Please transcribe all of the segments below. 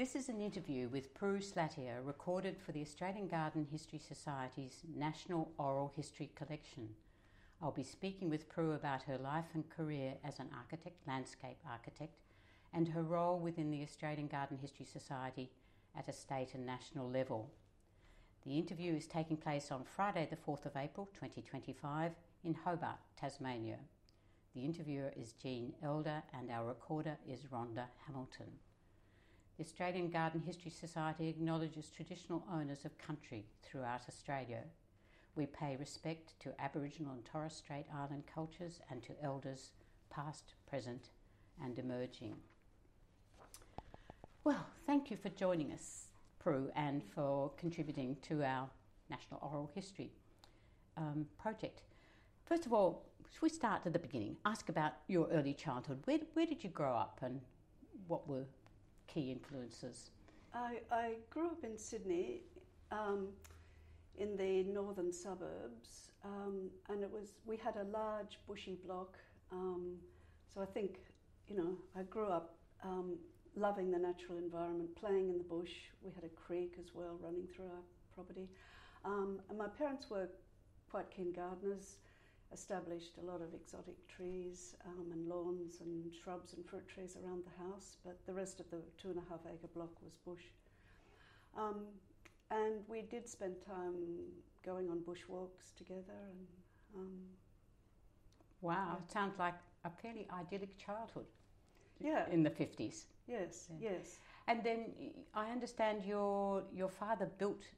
This is an interview with Prue Slatier recorded for the Australian Garden History Society's National Oral History Collection. I'll be speaking with Prue about her life and career as an architect, landscape architect, and her role within the Australian Garden History Society at a state and national level. The interview is taking place on Friday the 4th of April 2025 in Hobart, Tasmania. The interviewer is Jean Elder and our recorder is Rhonda Hamilton. The Australian Garden History Society acknowledges traditional owners of country throughout Australia. We pay respect to Aboriginal and Torres Strait Island cultures and to elders past, present and emerging. Well, thank you for joining us, Prue, and for contributing to our National Oral History project. First of all, should we start at the beginning? Ask about your early childhood. Where did you grow up and what were key influences? I grew up in Sydney, in the northern suburbs, and we had a large bushy block. So I think, I grew up loving the natural environment, playing in the bush. We had a creek as well running through our property, and my parents were quite keen gardeners. Established a lot of exotic trees and lawns and shrubs and fruit trees around the house, but the rest of the 2.5 acre block was bush. And we did spend time going on bushwalks together. And wow, it sounds like a fairly idyllic childhood. Yeah, in the 50s. Yes, yeah. Yes. And then I understand your father built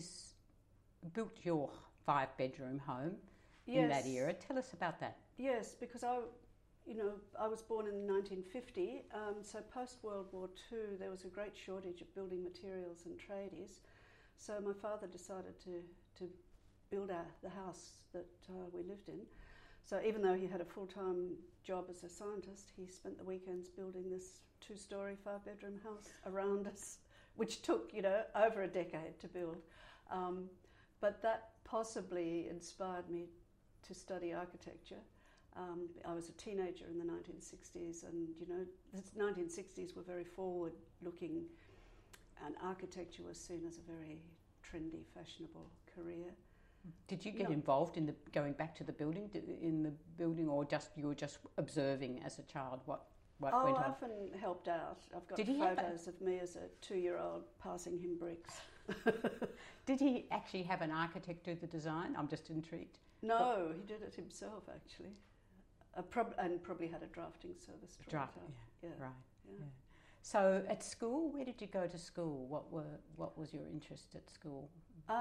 your 5-bedroom home. Yes. In that era. Tell us about that. Yes, because I was born in 1950, so post-World War II there was a great shortage of building materials and tradies, so my father decided to build the house that we lived in. So even though he had a full-time job as a scientist, he spent the weekends building this 2-story 5-bedroom house around us, which took, over a decade to build. But that possibly inspired me to study architecture. I was a teenager in the 1960s, and the 1960s were very forward-looking, and architecture was seen as a very trendy, fashionable career. Did you get involved in going back to the building, or you were just observing as a child what went on? I often helped out. I've got photos of me as a 2-year-old passing him bricks. Did he actually have an architect do the design? I'm just intrigued. No, he did it himself actually, and probably had a drafting service. Right. Yeah. So at school, where did you go to school? What was your interest at school?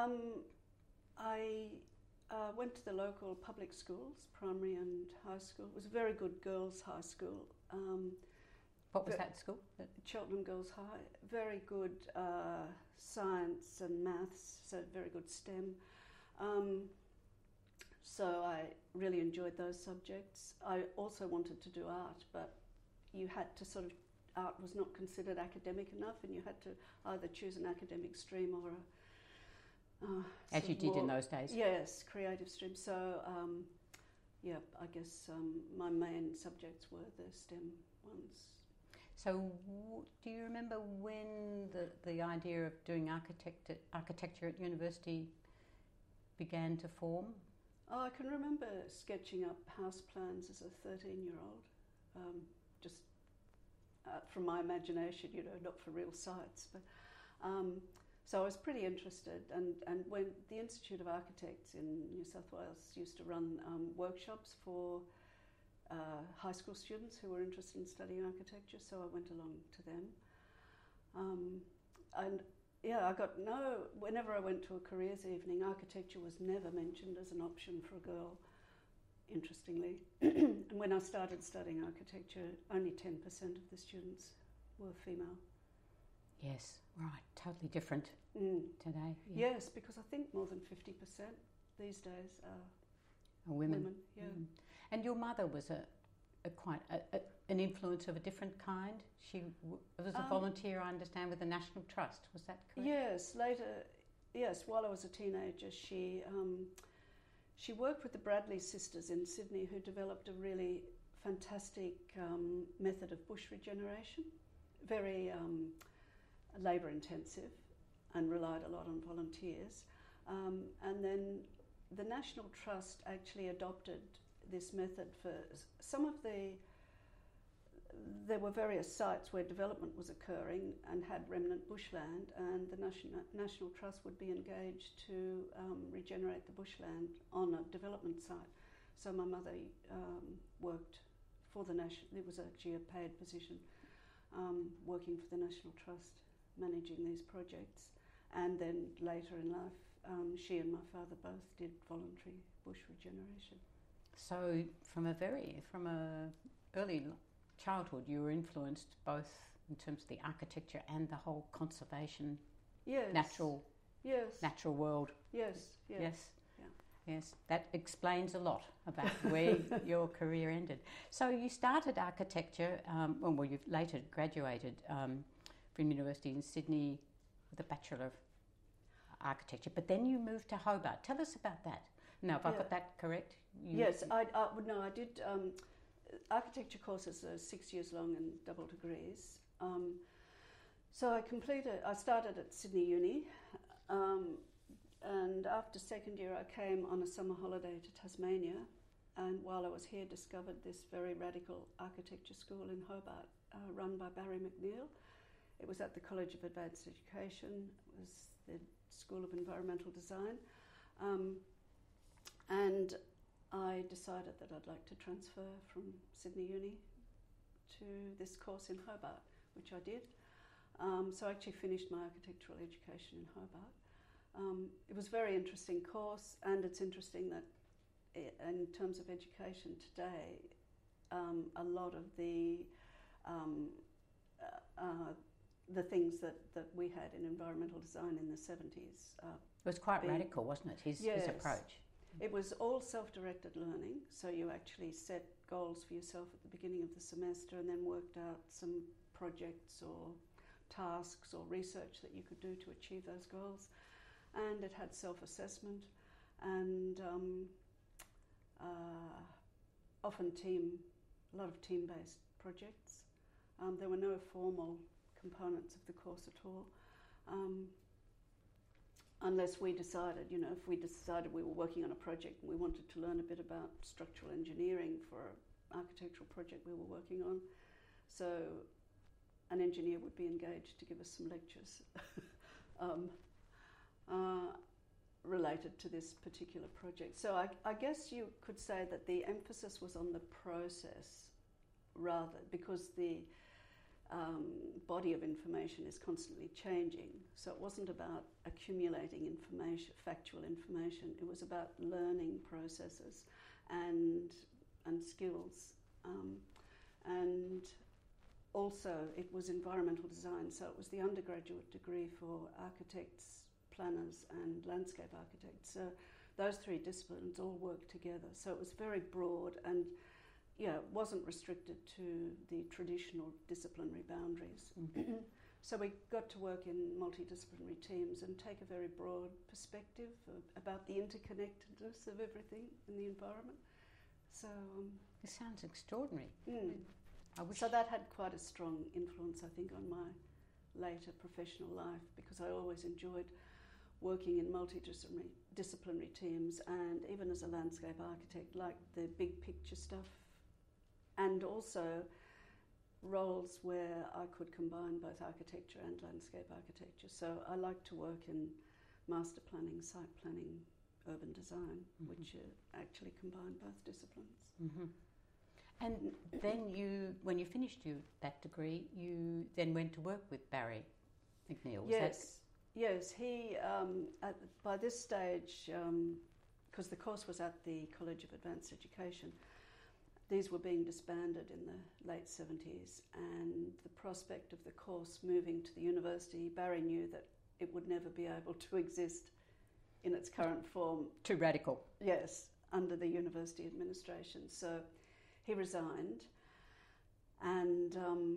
I went to the local public schools, primary and high school. It was a very good girls' high school. What was that school? Cheltenham Girls High. Very good science and maths, so very good STEM. So I really enjoyed those subjects. I also wanted to do art, but you had to art was not considered academic enough, and you had to either choose an academic stream or as you did in those days. Yes, creative stream. So, I guess my main subjects were the STEM ones. So, do you remember when the idea of doing architecture at university began to form? Oh, I can remember sketching up house plans as a 13-year-old, just from my imagination, not for real sites. But so I was pretty interested, and when the Institute of Architects in New South Wales used to run workshops for high school students who were interested in studying architecture, so I went along to them. Whenever I went to a careers evening, architecture was never mentioned as an option for a girl, interestingly. And when I started studying architecture, only 10% of the students were female. Yes, right, totally different today. Yeah. Yes, because I think more than 50% these days are women. Yeah. And your mother was quite an influence of a different kind. She was a volunteer, I understand, with the National Trust. Was that correct? Yes. While I was a teenager, she worked with the Bradley sisters in Sydney, who developed a really fantastic method of bush regeneration. Very labour intensive and relied a lot on volunteers. And then the National Trust actually adopted this method for some of there were various sites where development was occurring and had remnant bushland, and the National Trust would be engaged to regenerate the bushland on a development site. So my mother worked for the National, it was actually a paid position, working for the National Trust, managing these projects. And then later in life, she and my father both did voluntary bush regeneration. So from a early childhood, you were influenced both in terms of the architecture and the whole conservation, yes, natural world. Yes. Yes, that explains a lot about where your career ended. So you started architecture, well, you later graduated from University in Sydney with a Bachelor of Architecture, but then you moved to Hobart. Tell us about that. Now, have I got that correct? Yes, I did architecture courses are 6 years long and double degrees. So I started at Sydney Uni, and after second year I came on a summer holiday to Tasmania, and while I was here discovered this very radical architecture school in Hobart, run by Barry McNeil. It was at the College of Advanced Education. It was the School of Environmental Design. And I decided that I'd like to transfer from Sydney Uni to this course in Hobart, which I did. So I actually finished my architectural education in Hobart. It was a very interesting course, and it's interesting that in terms of education today, a lot of the things that we had in environmental design in the 70s. It was quite radical, wasn't it, his approach? It was all self-directed learning, so you actually set goals for yourself at the beginning of the semester and then worked out some projects or tasks or research that you could do to achieve those goals. And it had self-assessment and often a lot of team-based projects. There were no formal components of the course at all. Unless we decided, if we decided we were working on a project and we wanted to learn a bit about structural engineering for an architectural project we were working on. So an engineer would be engaged to give us some lectures related to this particular project. So I guess you could say that the emphasis was on the process rather, because the body of information is constantly changing. So it wasn't about accumulating information, factual information. It was about learning processes and skills. And also it was environmental design. So it was the undergraduate degree for architects, planners and landscape architects. So those three disciplines all worked together. So it was very broad and it wasn't restricted to the traditional disciplinary boundaries. Mm-hmm. So we got to work in multidisciplinary teams and take a very broad perspective about the interconnectedness of everything in the environment. So it sounds extraordinary. So that had quite a strong influence, I think, on my later professional life, because I always enjoyed working in multidisciplinary teams, and even as a landscape architect, like the big picture stuff. And also roles where I could combine both architecture and landscape architecture. So I like to work in master planning, site planning, urban design, which actually combine both disciplines. Mm-hmm. And then when you finished that degree, you then went to work with Barry McNeil. Yes. He by this stage, because the course was at the College of Advanced Education. These were being disbanded in the late 70s, and the prospect of the course moving to the university, Barry knew that it would never be able to exist in its current form. Too radical. Yes, under the university administration. So he resigned, and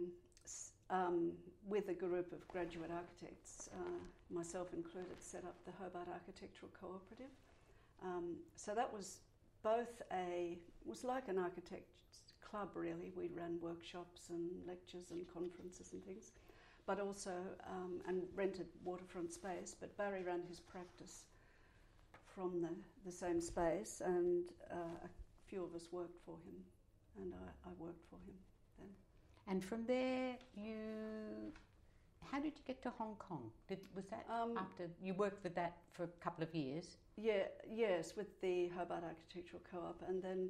with a group of graduate architects, myself included, set up the Hobart Architectural Cooperative. So that was was like an architect's club, really. We ran workshops and lectures and conferences and things, but also and rented waterfront space. But Barry ran his practice from the same space, and a few of us worked for him, and I worked for him then. And from there, how did you get to Hong Kong? Was that after you worked with that for a couple of years? Yes, with the Hobart Architectural Co-op, and then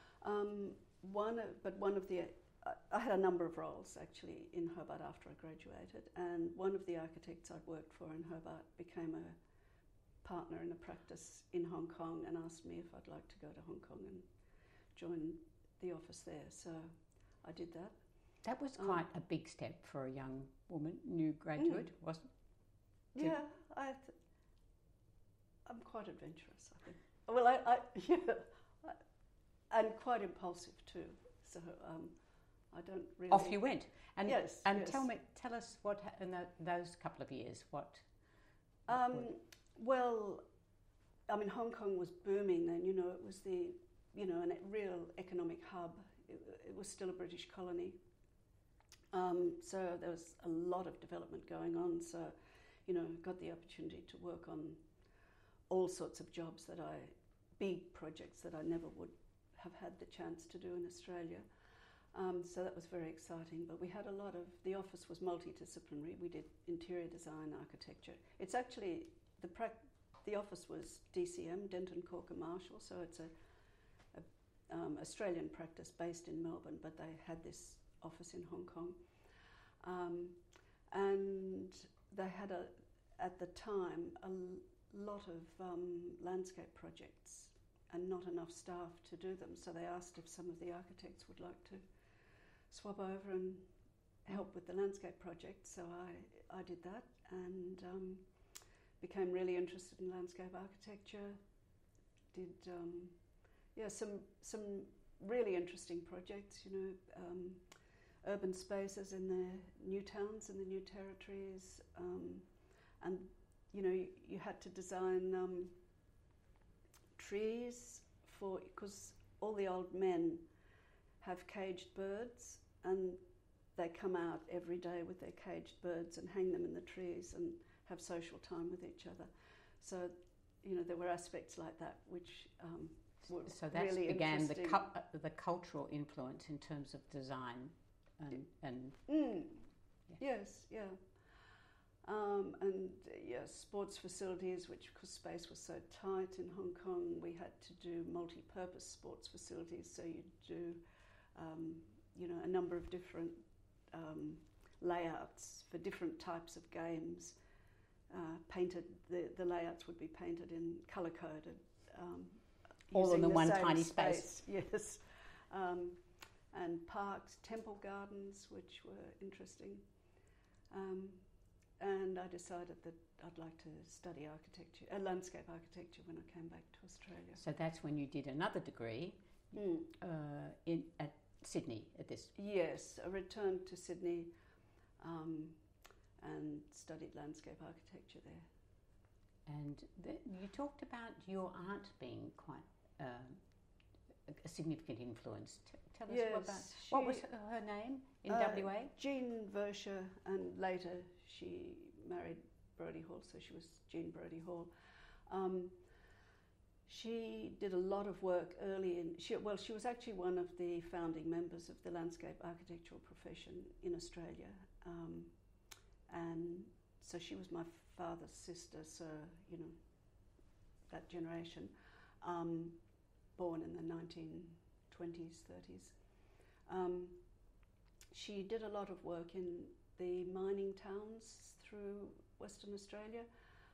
I had a number of roles actually in Hobart after I graduated, and one of the architects I'd worked for in Hobart became a partner in a practice in Hong Kong and asked me if I'd like to go to Hong Kong and join the office there. So I did that. That was quite a big step for a young woman, new graduate, wasn't it? Yeah, I'm quite adventurous, I think. Well, and quite impulsive too. So I don't really. Off you went, and yes. Tell us what in those couple of years. Well, I mean, Hong Kong was booming then. You know, it was a real economic hub. It was still a British colony. So there was a lot of development going on. So, got the opportunity to work on all sorts of jobs big projects that I never would have had the chance to do in Australia. So that was very exciting. But we had the office was multidisciplinary. We did interior design, architecture. It's actually, the office was DCM, Denton, Corker, Marshall. So it's a Australian practice based in Melbourne, but they had this office in Hong Kong. And they had at the time a lot of landscape projects and not enough staff to do them. So they asked if some of the architects would like to swap over and help with the landscape project. So I did that and became really interested in landscape architecture. Did some really interesting projects, urban spaces in the new towns and the new territories, and you had to design trees because all the old men have caged birds, and they come out every day with their caged birds and hang them in the trees and have social time with each other. So there were aspects like that which were so that really began interesting. the cultural influence in terms of design and Yes, yeah. Sports facilities, because space was so tight in Hong Kong, we had to do multi-purpose sports facilities. So you'd do, a number of different layouts for different types of games. Painted, the layouts would be painted in colour-coded. All in the one same tiny space. Yes. And parks, temple gardens, which were interesting. And I decided that I'd like to study landscape architecture when I came back to Australia. So that's when you did another degree at Sydney at this. Yes, I returned to Sydney and studied landscape architecture there. And you talked about your aunt being quite a significant influence. Tell us what was her name in WA? Jean Verscher, and later she married Brodie Hall, so she was Jean Brodie Hall. She did a lot of work early she was actually one of the founding members of the landscape architectural profession in Australia. And so she was my father's sister, so, that generation, born in the 1920s, 30s. She did a lot of work in the mining towns through Western Australia,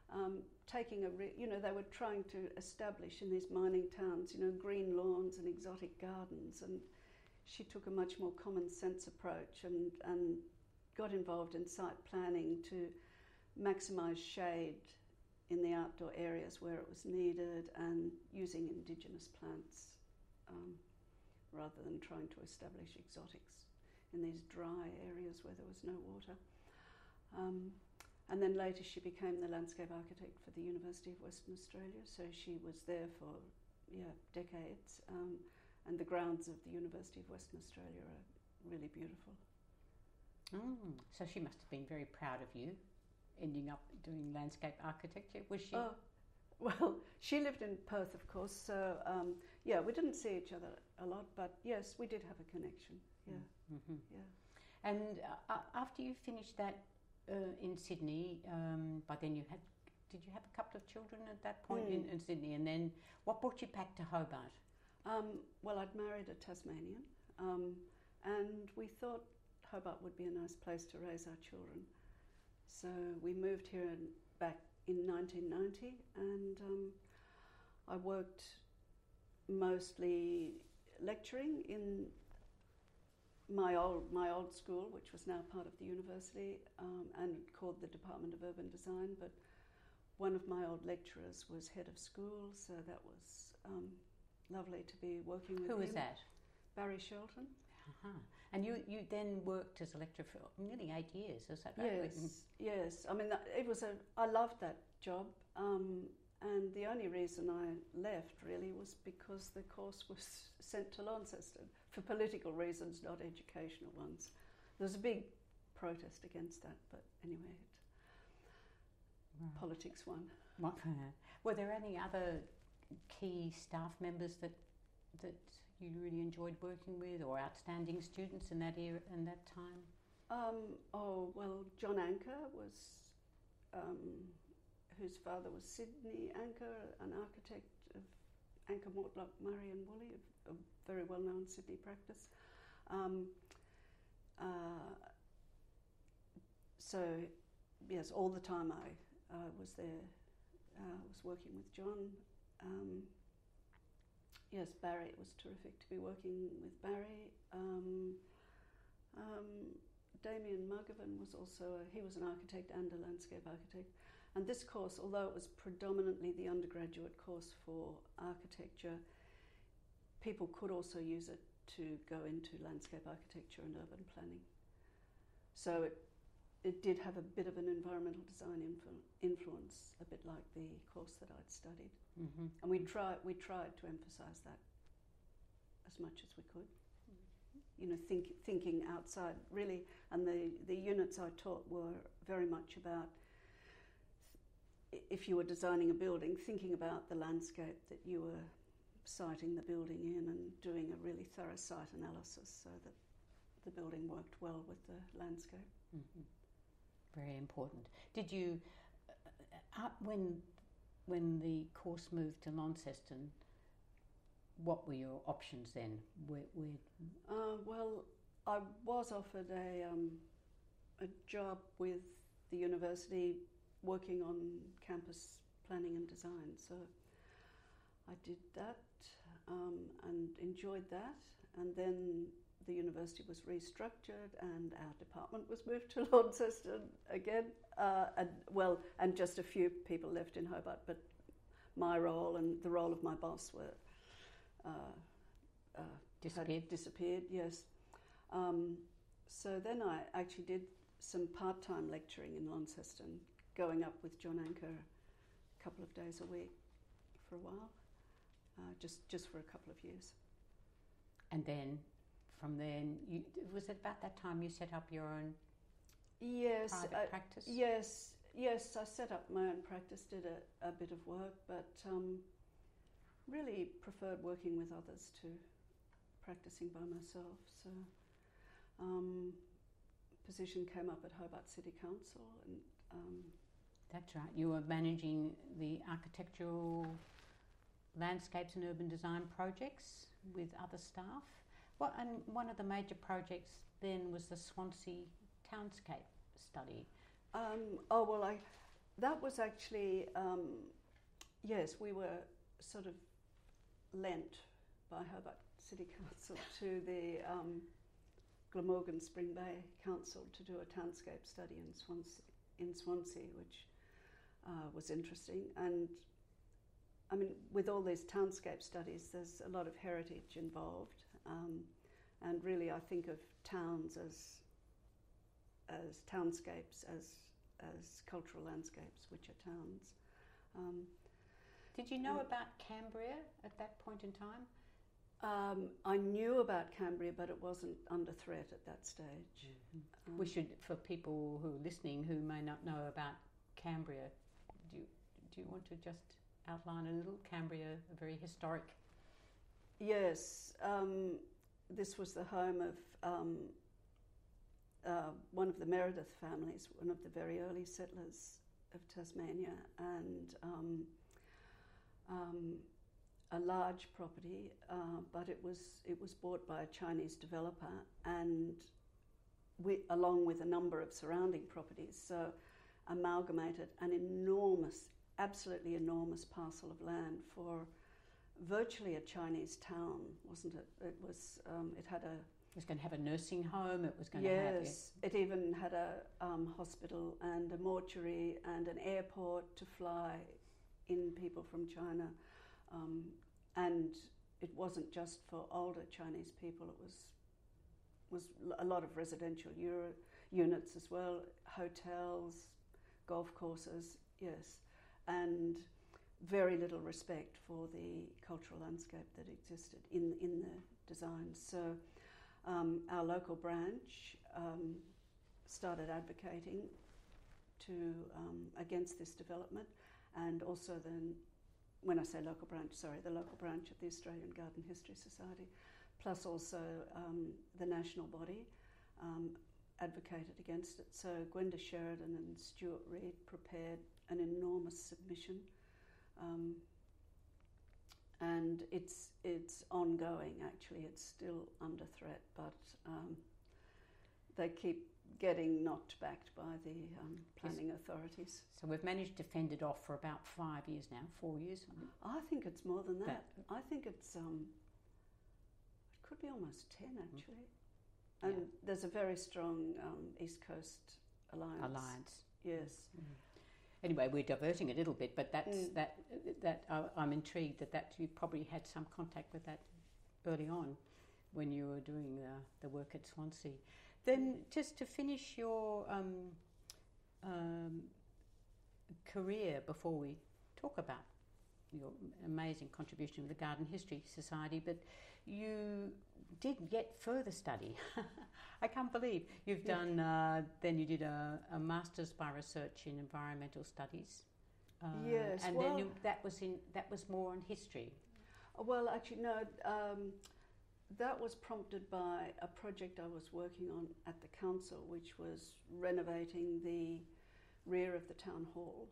they were trying to establish in these mining towns, green lawns and exotic gardens, and she took a much more common sense approach and got involved in site planning to maximise shade in the outdoor areas where it was needed and using indigenous plants rather than trying to establish exotics in these dry areas where there was no water. And then later she became the landscape architect for the University of Western Australia, so she was there for decades, and the grounds of the University of Western Australia are really beautiful. So she must have been very proud of you, ending up doing landscape architecture. Was she? Oh, well, she lived in Perth, of course, so yeah, we didn't see each other a lot, but yes, we did have a connection. Yeah, yeah. And after you finished that in Sydney, by then did you have a couple of children at that point in Sydney? And then what brought you back to Hobart? Well, I'd married a Tasmanian, and we thought Hobart would be a nice place to raise our children. So we moved here back in 1990, and I worked mostly lecturing in my old school, which was now part of the university, and called the Department of Urban Design. But one of my old lecturers was head of school, so that was lovely to be working with him. Who was that? Barry Shelton. And you then worked as a lecturer for nearly 8 years, is that right? Yes. I mean, I loved that job, and the only reason I left really was because the course was sent to Launceston for political reasons, not educational ones. There was a big protest against that, but anyway, politics won. Were there any other key staff members that you really enjoyed working with, or outstanding students in that era and that time? Oh well, John Anker was, whose father was Sidney Anker, an architect of Anker, Mortlock, Murray and Woolley, a very well-known Sydney practice. So yes, all the time I was there. Was working with John. Yes, Barry, it was terrific to be working with Barry. Damien Mugovan was also, he was an architect and a landscape architect. And this course, although it was predominantly the undergraduate course for architecture, people could also use it to go into landscape architecture and urban planning. So it did have a bit of an environmental design influence, a bit like the course that I'd studied. And we tried to emphasise that as much as we could. You know, thinking outside, really, and the units I taught were very much about, if you were designing a building, thinking about the landscape that you were siting the building in and doing a really thorough site analysis so that the building worked well with the landscape. Very important. Did you, when the course moved to Launceston, what were your options then? Well, I was offered a job with the university working on campus planning and design. So I did that and enjoyed that. And then the university was restructured and our department was moved to Launceston again. And just a few people left in Hobart, but my role and the role of my boss were disappeared, yes. So then I actually did some part-time lecturing in Launceston, going up with John Anker a couple of days a week for a while, just for a couple of years. And then from then, was it about that time you set up your own private practice? Yes, I set up my own practice, did a bit of work, but really preferred working with others to practicing by myself. So position came up at Hobart City Council, and that's right. You were managing the architectural landscapes and urban design projects with other staff. And one of the major projects then was the Swansea Townscape study. That was actually, yes, we were sort of lent by Hobart City Council to the Glamorgan Spring Bay Council to do a townscape study in Swansea, which was interesting. And I mean, with all these townscape studies, there's a lot of heritage involved, and really I think of towns as townscapes, as cultural landscapes, which are towns. Did you know about Cambria at that point in time? I knew about Cambria, but it wasn't under threat at that stage. We should, for people who are listening who may not know about Cambria, do you want to just outline a little? Cambria, a very historic. Yes, this was the home of one of the Meredith families, one of the very early settlers of Tasmania, and a large property, but it was bought by a Chinese developer, and along with a number of surrounding properties, so amalgamated an enormous, absolutely enormous parcel of land for virtually a Chinese town, wasn't it? It was. It had a. It was going to have a nursing home. It was going yes, to have. Yes, it even had a hospital and a mortuary and an airport to fly in people from China. And it wasn't just for older Chinese people, it was a lot of residential units as well, hotels, golf courses, yes, and very little respect for the cultural landscape that existed in the designs. So our local branch started advocating against this development, and also then, when I say local branch, the local branch of the Australian Garden History Society, plus also the national body advocated against it. So Gwenda Sheridan and Stuart Reid prepared an enormous submission, and it's ongoing. Actually, it's still under threat, but they keep getting knocked back by the planning authorities. So we've managed to fend it off for about 5 years now, 4 years. I think it's more than that. I think it's it could be almost 10 actually. And there's a very strong East Coast alliance. Yes. Anyway, we're diverting a little bit, but that's that I'm intrigued that you probably had some contact with that early on when you were doing the work at Swansea. Then, just to finish your career, before we talk about your amazing contribution to the Garden History Society, but you did yet further study. I can't believe you've done. Then you did a master's by research in environmental studies. Yes, and then that was more on history. Well, actually, no. That was prompted by a project I was working on at the council, which was renovating the rear of the town hall.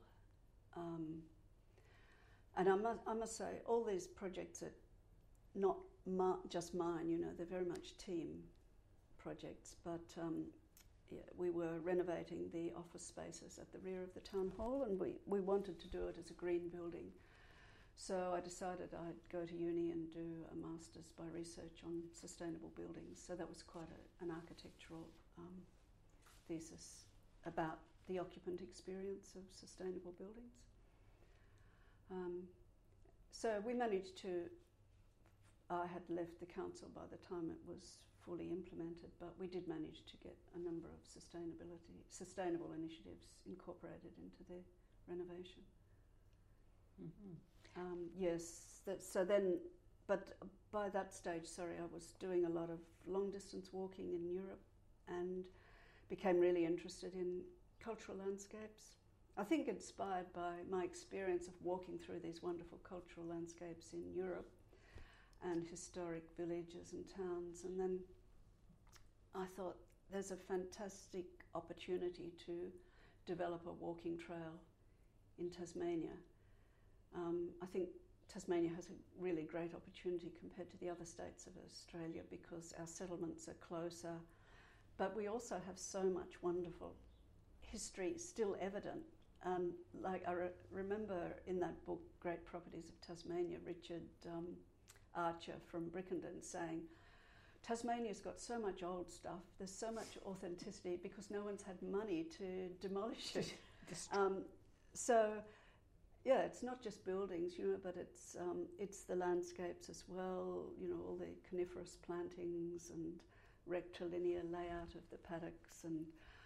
And I must say, all these projects are not just mine, you know, they're very much team projects, but we were renovating the office spaces at the rear of the town hall, and we wanted to do it as a green building. So I decided I'd go to uni and do a master's by research on sustainable buildings. So that was quite an architectural thesis about the occupant experience of sustainable buildings. So we managed to, I had left the council by the time it was fully implemented, but we did manage to get a number of sustainable initiatives incorporated into the renovation. Yes, but by that stage, I was doing a lot of long distance walking in Europe and became really interested in cultural landscapes. I think inspired by my experience of walking through these wonderful cultural landscapes in Europe and historic villages and towns. And then I thought there's a fantastic opportunity to develop a walking trail in Tasmania. I think Tasmania has a really great opportunity compared to the other states of Australia because our settlements are closer, but we also have so much wonderful history still evident. Like I remember in that book, Great Properties of Tasmania, Richard Archer from Brickenden saying, Tasmania's got so much old stuff, there's so much authenticity because no one's had money to demolish it. So, yeah, it's not just buildings, you know, but it's the landscapes as well, you know, all the coniferous plantings and rectilinear layout of the paddocks and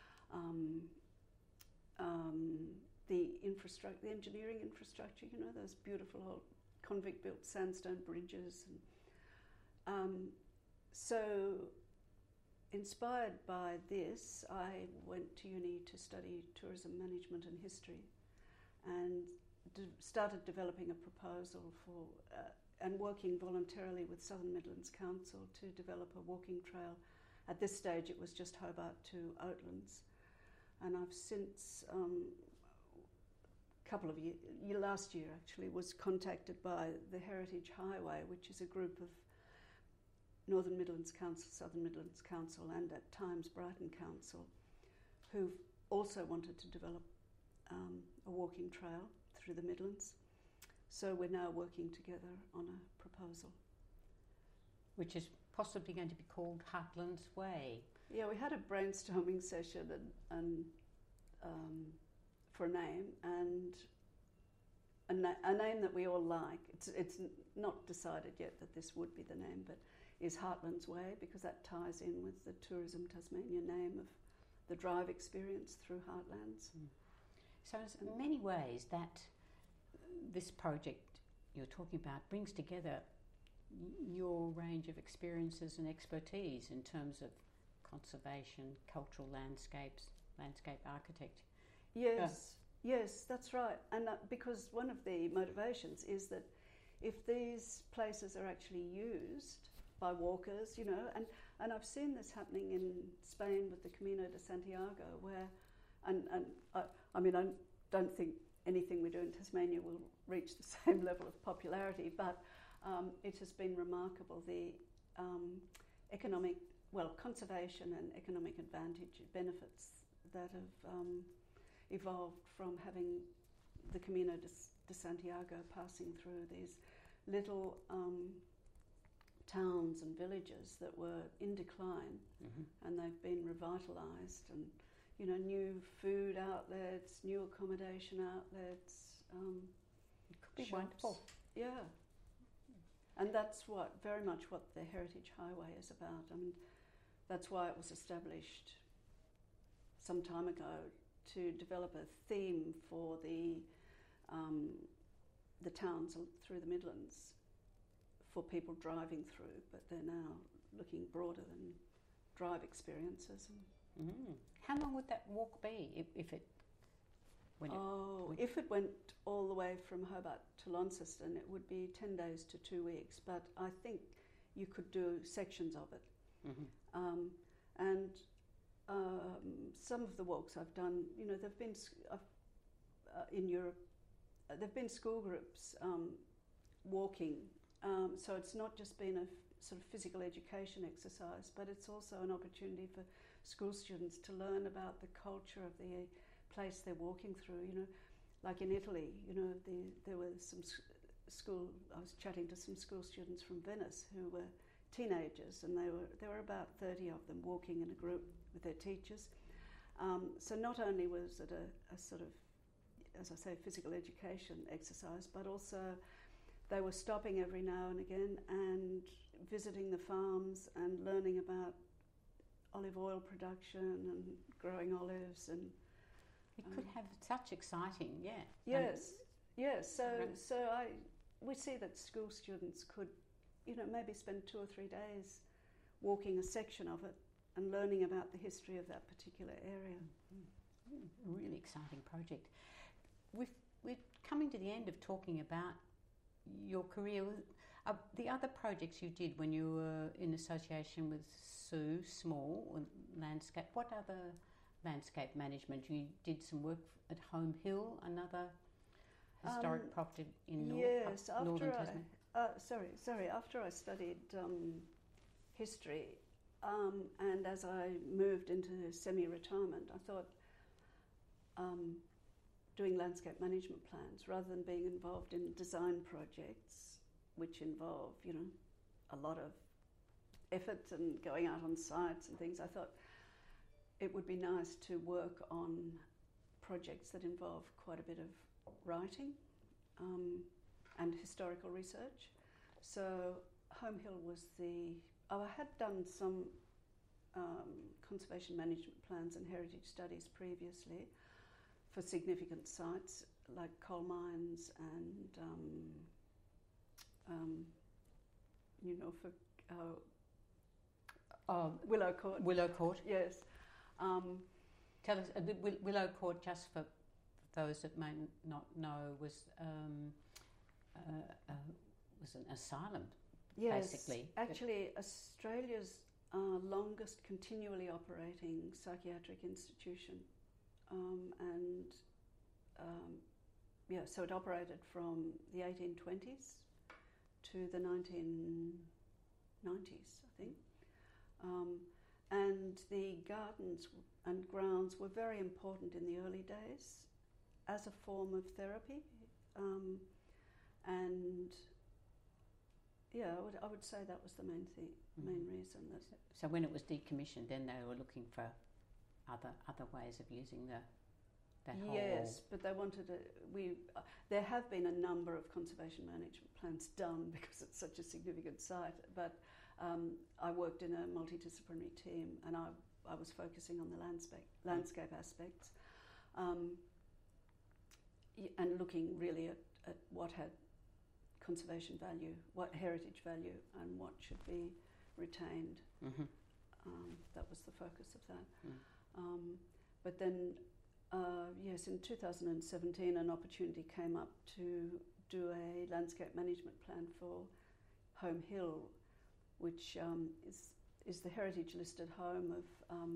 the infrastructure, the engineering infrastructure, you know, those beautiful old convict-built sandstone bridges. And So, inspired by this, I went to uni to study tourism management and history, and started developing a proposal for and working voluntarily with Southern Midlands Council to develop a walking trail. At this stage it was just Hobart to Oatlands, and I've since, last year actually, was contacted by the Heritage Highway, which is a group of Northern Midlands Council, Southern Midlands Council, and at times Brighton Council, who also wanted to develop a walking trail through the Midlands. So we're now working together on a proposal. Which is possibly going to be called Heartlands Way. Yeah, we had a brainstorming session and for a name, and a name that we all like. It's not decided yet that this would be the name, but is Heartlands Way, because that ties in with the Tourism Tasmania name of the drive experience through Heartlands. So in many ways that this project you're talking about brings together your range of experiences and expertise in terms of conservation, cultural landscapes, landscape architect. Yes, yes, that's right. And because one of the motivations is that if these places are actually used by walkers, you know, and I've seen this happening in Spain with the Camino de Santiago, where, I mean, I don't think anything we do in Tasmania will reach the same level of popularity, but it has been remarkable, the conservation and economic benefits that have evolved from having the Camino de Santiago passing through these little towns and villages that were in decline, and they've been revitalised, and you know, new food outlets, new accommodation outlets. It could be shops. wonderful. Yeah. And that's very much what the Heritage Highway is about. I mean, that's why it was established some time ago, to develop a theme for the towns through the Midlands for people driving through, but they're now looking broader than drive experiences. How long would that walk be if it went all the way from Hobart to Launceston, it would be 10 days to 2 weeks, but I think you could do sections of it. Some of the walks I've done, you know, they've been in Europe, there've been school groups walking, so it's not just been a sort of physical education exercise, but it's also an opportunity for school students to learn about the culture of the place they're walking through. You know, like in Italy, you know, there were some I was chatting to some school students from Venice who were teenagers, and there were about 30 of them walking in a group with their teachers. So not only was it a sort of, as I say, physical education exercise, but also they were stopping every now and again and visiting the farms and learning about olive oil production and growing olives. And it could have such exciting, Yes. So we see that school students could, you know, maybe spend 2 or 3 days walking a section of it and learning about the history of that particular area. Really exciting project. We're coming to the end of talking about your career. The other projects you did when you were in association with Sue Small and landscape, what other landscape management? You did some work at Home Hill, another historic property in Northern Tasmania. After I studied history, and as I moved into semi-retirement, I thought doing landscape management plans rather than being involved in design projects, which involve, you know, a lot of effort and going out on sites and things, I thought it would be nice to work on projects that involve quite a bit of writing and historical research. So Home Hill was I had done some conservation management plans and heritage studies previously for significant sites like coal mines and New Norfolk Willow Court. Willow Court. Yes. Tell us, Willow Court, just for those that may not know, was an asylum, Yes, basically. actually Australia's longest continually operating psychiatric institution. So it operated from the 1820s to the 1990s, I think. And the gardens and grounds were very important in the early days as a form of therapy. I would say that was the main reason. So when it was decommissioned, then they were looking for other ways of using that whole... Yes, but they wanted there have been a number of conservation management plans done because it's such a significant site, but I worked in a multidisciplinary team and I was focusing on the landscape aspects and looking really at what had conservation value, what heritage value, and what should be retained. Mm-hmm. That was the focus of that. But then, yes, in 2017 an opportunity came up to do a landscape management plan for Home Hill, which is the heritage listed home of,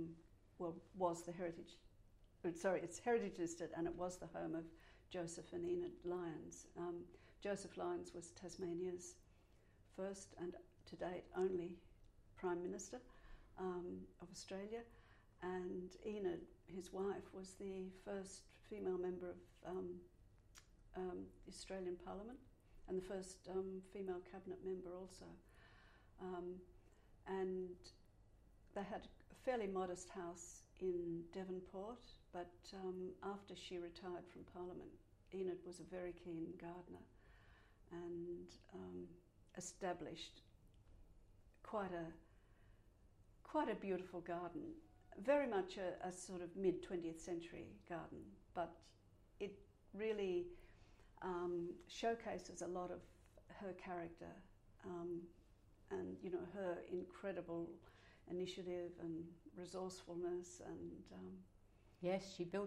it's heritage listed and it was the home of Joseph and Enid Lyons. Joseph Lyons was Tasmania's first and to date only Prime Minister of Australia, and Enid, his wife, was the first female member of the Australian Parliament and the first female cabinet member also. And they had a fairly modest house in Devonport, but after she retired from Parliament, Enid was a very keen gardener and established quite a beautiful garden, very much a sort of mid-20th century garden, but it really showcases a lot of her character and her incredible initiative and resourcefulness and yes, she built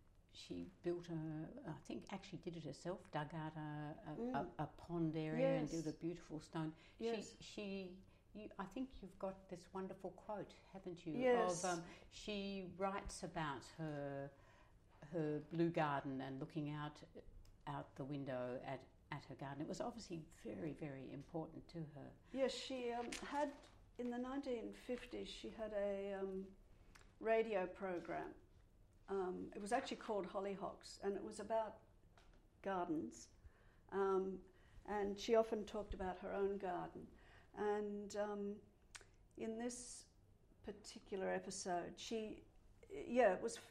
I think actually did it herself, dug out a pond area. Yes. And did a beautiful stone. Yes. I think you've got this wonderful quote, haven't you? Yes. Of she writes about her blue garden and looking out the window at her garden. It was obviously very, very important to her. Yes, she had in the 1950s. She had a radio program. It was actually called Hollyhocks, and it was about gardens. And she often talked about her own garden. And in this particular episode, it was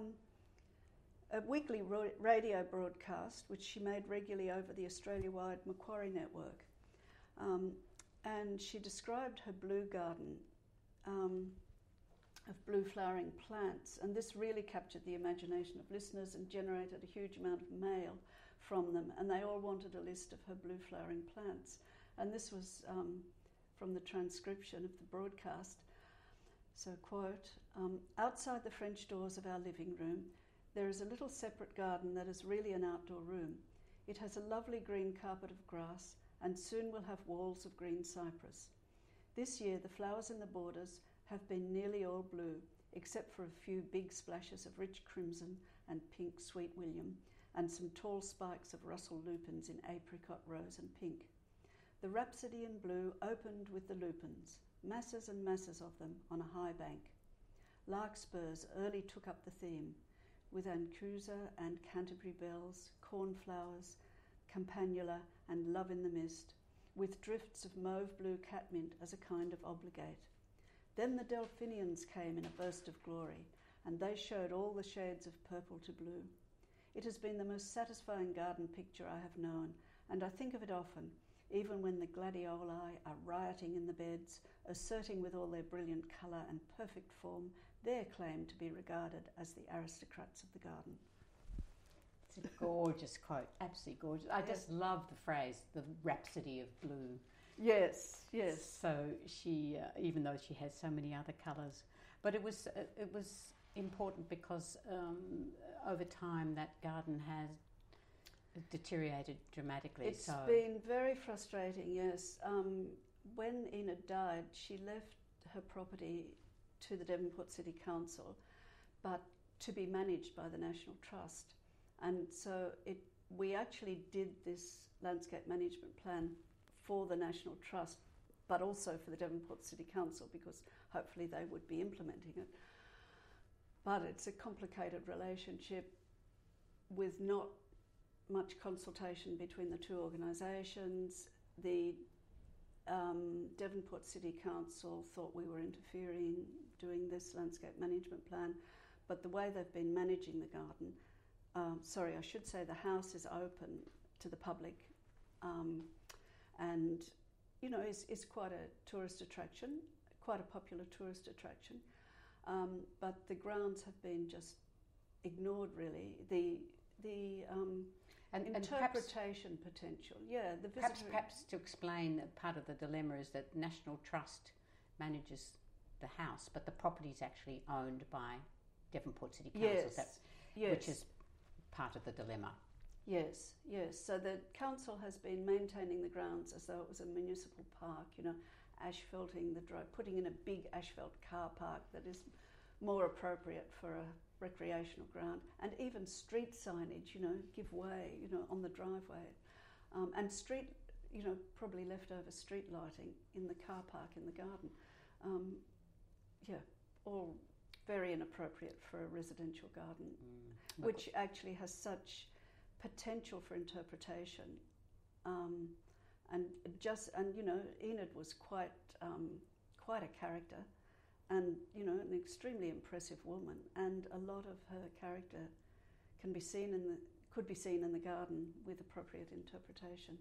a weekly radio broadcast, which she made regularly over the Australia-wide Macquarie network. And she described her blue garden of blue flowering plants, and this really captured the imagination of listeners and generated a huge amount of mail from them, and they all wanted a list of her blue flowering plants. And this was from the transcription of the broadcast. So, quote, outside the French doors of our living room, there is a little separate garden that is really an outdoor room. It has a lovely green carpet of grass, and soon will have walls of green cypress. This year, the flowers in the borders have been nearly all blue, except for a few big splashes of rich crimson and pink sweet william, and some tall spikes of Russell lupins in apricot, rose and pink. The rhapsody in blue opened with the lupins, masses and masses of them on a high bank. Larkspurs early took up the theme, with anchusa and Canterbury bells, cornflowers, campanula and love in the mist, with drifts of mauve blue catmint as a kind of obligate. Then the delphiniums came in a burst of glory, and they showed all the shades of purple to blue. It has been the most satisfying garden picture I have known, and I think of it often, even when the gladioli are rioting in the beds, asserting with all their brilliant colour and perfect form their claim to be regarded as the aristocrats of the garden. It's a gorgeous quote, absolutely gorgeous. I just love the phrase, the rhapsody of blue. Yes, yes. So she, even though she has so many other colours, but it was important because over time that garden has deteriorated dramatically. It's been very frustrating, yes. When Enid died, she left her property to the Devonport City Council, but to be managed by the National Trust. And so we actually did this landscape management plan for the National Trust, but also for the Devonport City Council, because hopefully they would be implementing it. But it's a complicated relationship with not much consultation between the two organisations. The Devonport City Council thought we were interfering doing this landscape management plan, but the way they've been managing the garden, I should say the house is open to the public, and is quite a tourist attraction, quite a popular tourist attraction, but the grounds have been just ignored really. The interpretation potential, the visitor. Perhaps to explain that part of the dilemma is that National Trust manages the house, but the property is actually owned by Devonport City Council, yes. Which is part of the dilemma. Yes, yes. So the council has been maintaining the grounds as though it was a municipal park, asphalting the drive, putting in a big asphalt car park that is more appropriate for a recreational ground, and even street signage, give way, on the driveway, and street, probably leftover street lighting in the car park in the garden. All very inappropriate for a residential garden, which actually has such potential for interpretation. Enid was quite a character, and an extremely impressive woman, and a lot of her character could be seen in the garden with appropriate interpretation.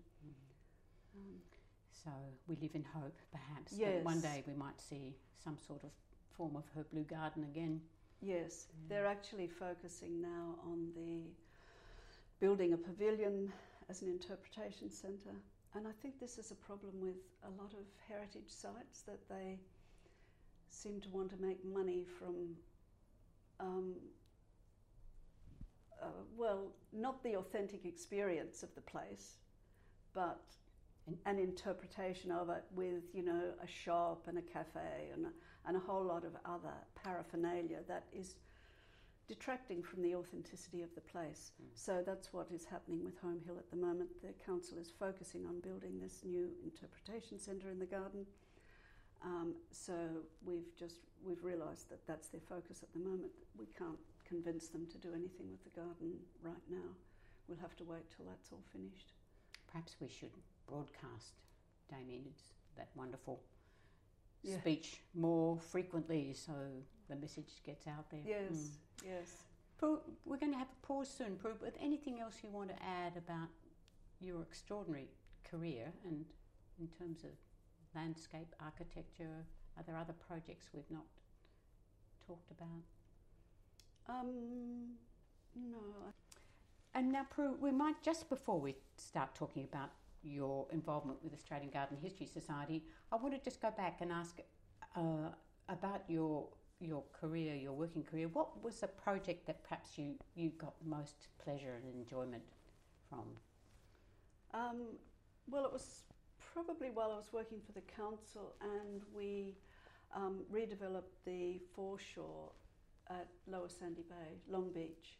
So we live in hope, perhaps, yes. that one day we might see some sort of form of her blue garden again. Yes, they're actually focusing now on building a pavilion as an interpretation centre, and I think this is a problem with a lot of heritage sites, that they seem to want to make money from, not the authentic experience of the place, but an interpretation of it with, a shop and a cafe and a whole lot of other paraphernalia that is detracting from the authenticity of the place. So that's what is happening with Home Hill at the moment. The council is focusing on building this new interpretation centre in the garden. So we've realised that that's their focus at the moment. We can't convince them to do anything with the garden right now. We'll have to wait till that's all finished. Perhaps we should broadcast Dame Enid's that wonderful speech more frequently, so the message gets out there. Yes, yes. Prue, we're going to have a pause soon, Prue, but anything else you want to add about your extraordinary career, and in terms of landscape architecture? Are there other projects we've not talked about? No. And now, Prue, we might, just before we start talking about your involvement with Australian Garden History Society, I want to just go back and ask about your career, your working career. What was the project that perhaps you got the most pleasure and enjoyment from? Well, it was probably while I was working for the council, and we redeveloped the foreshore at Lower Sandy Bay, Long Beach.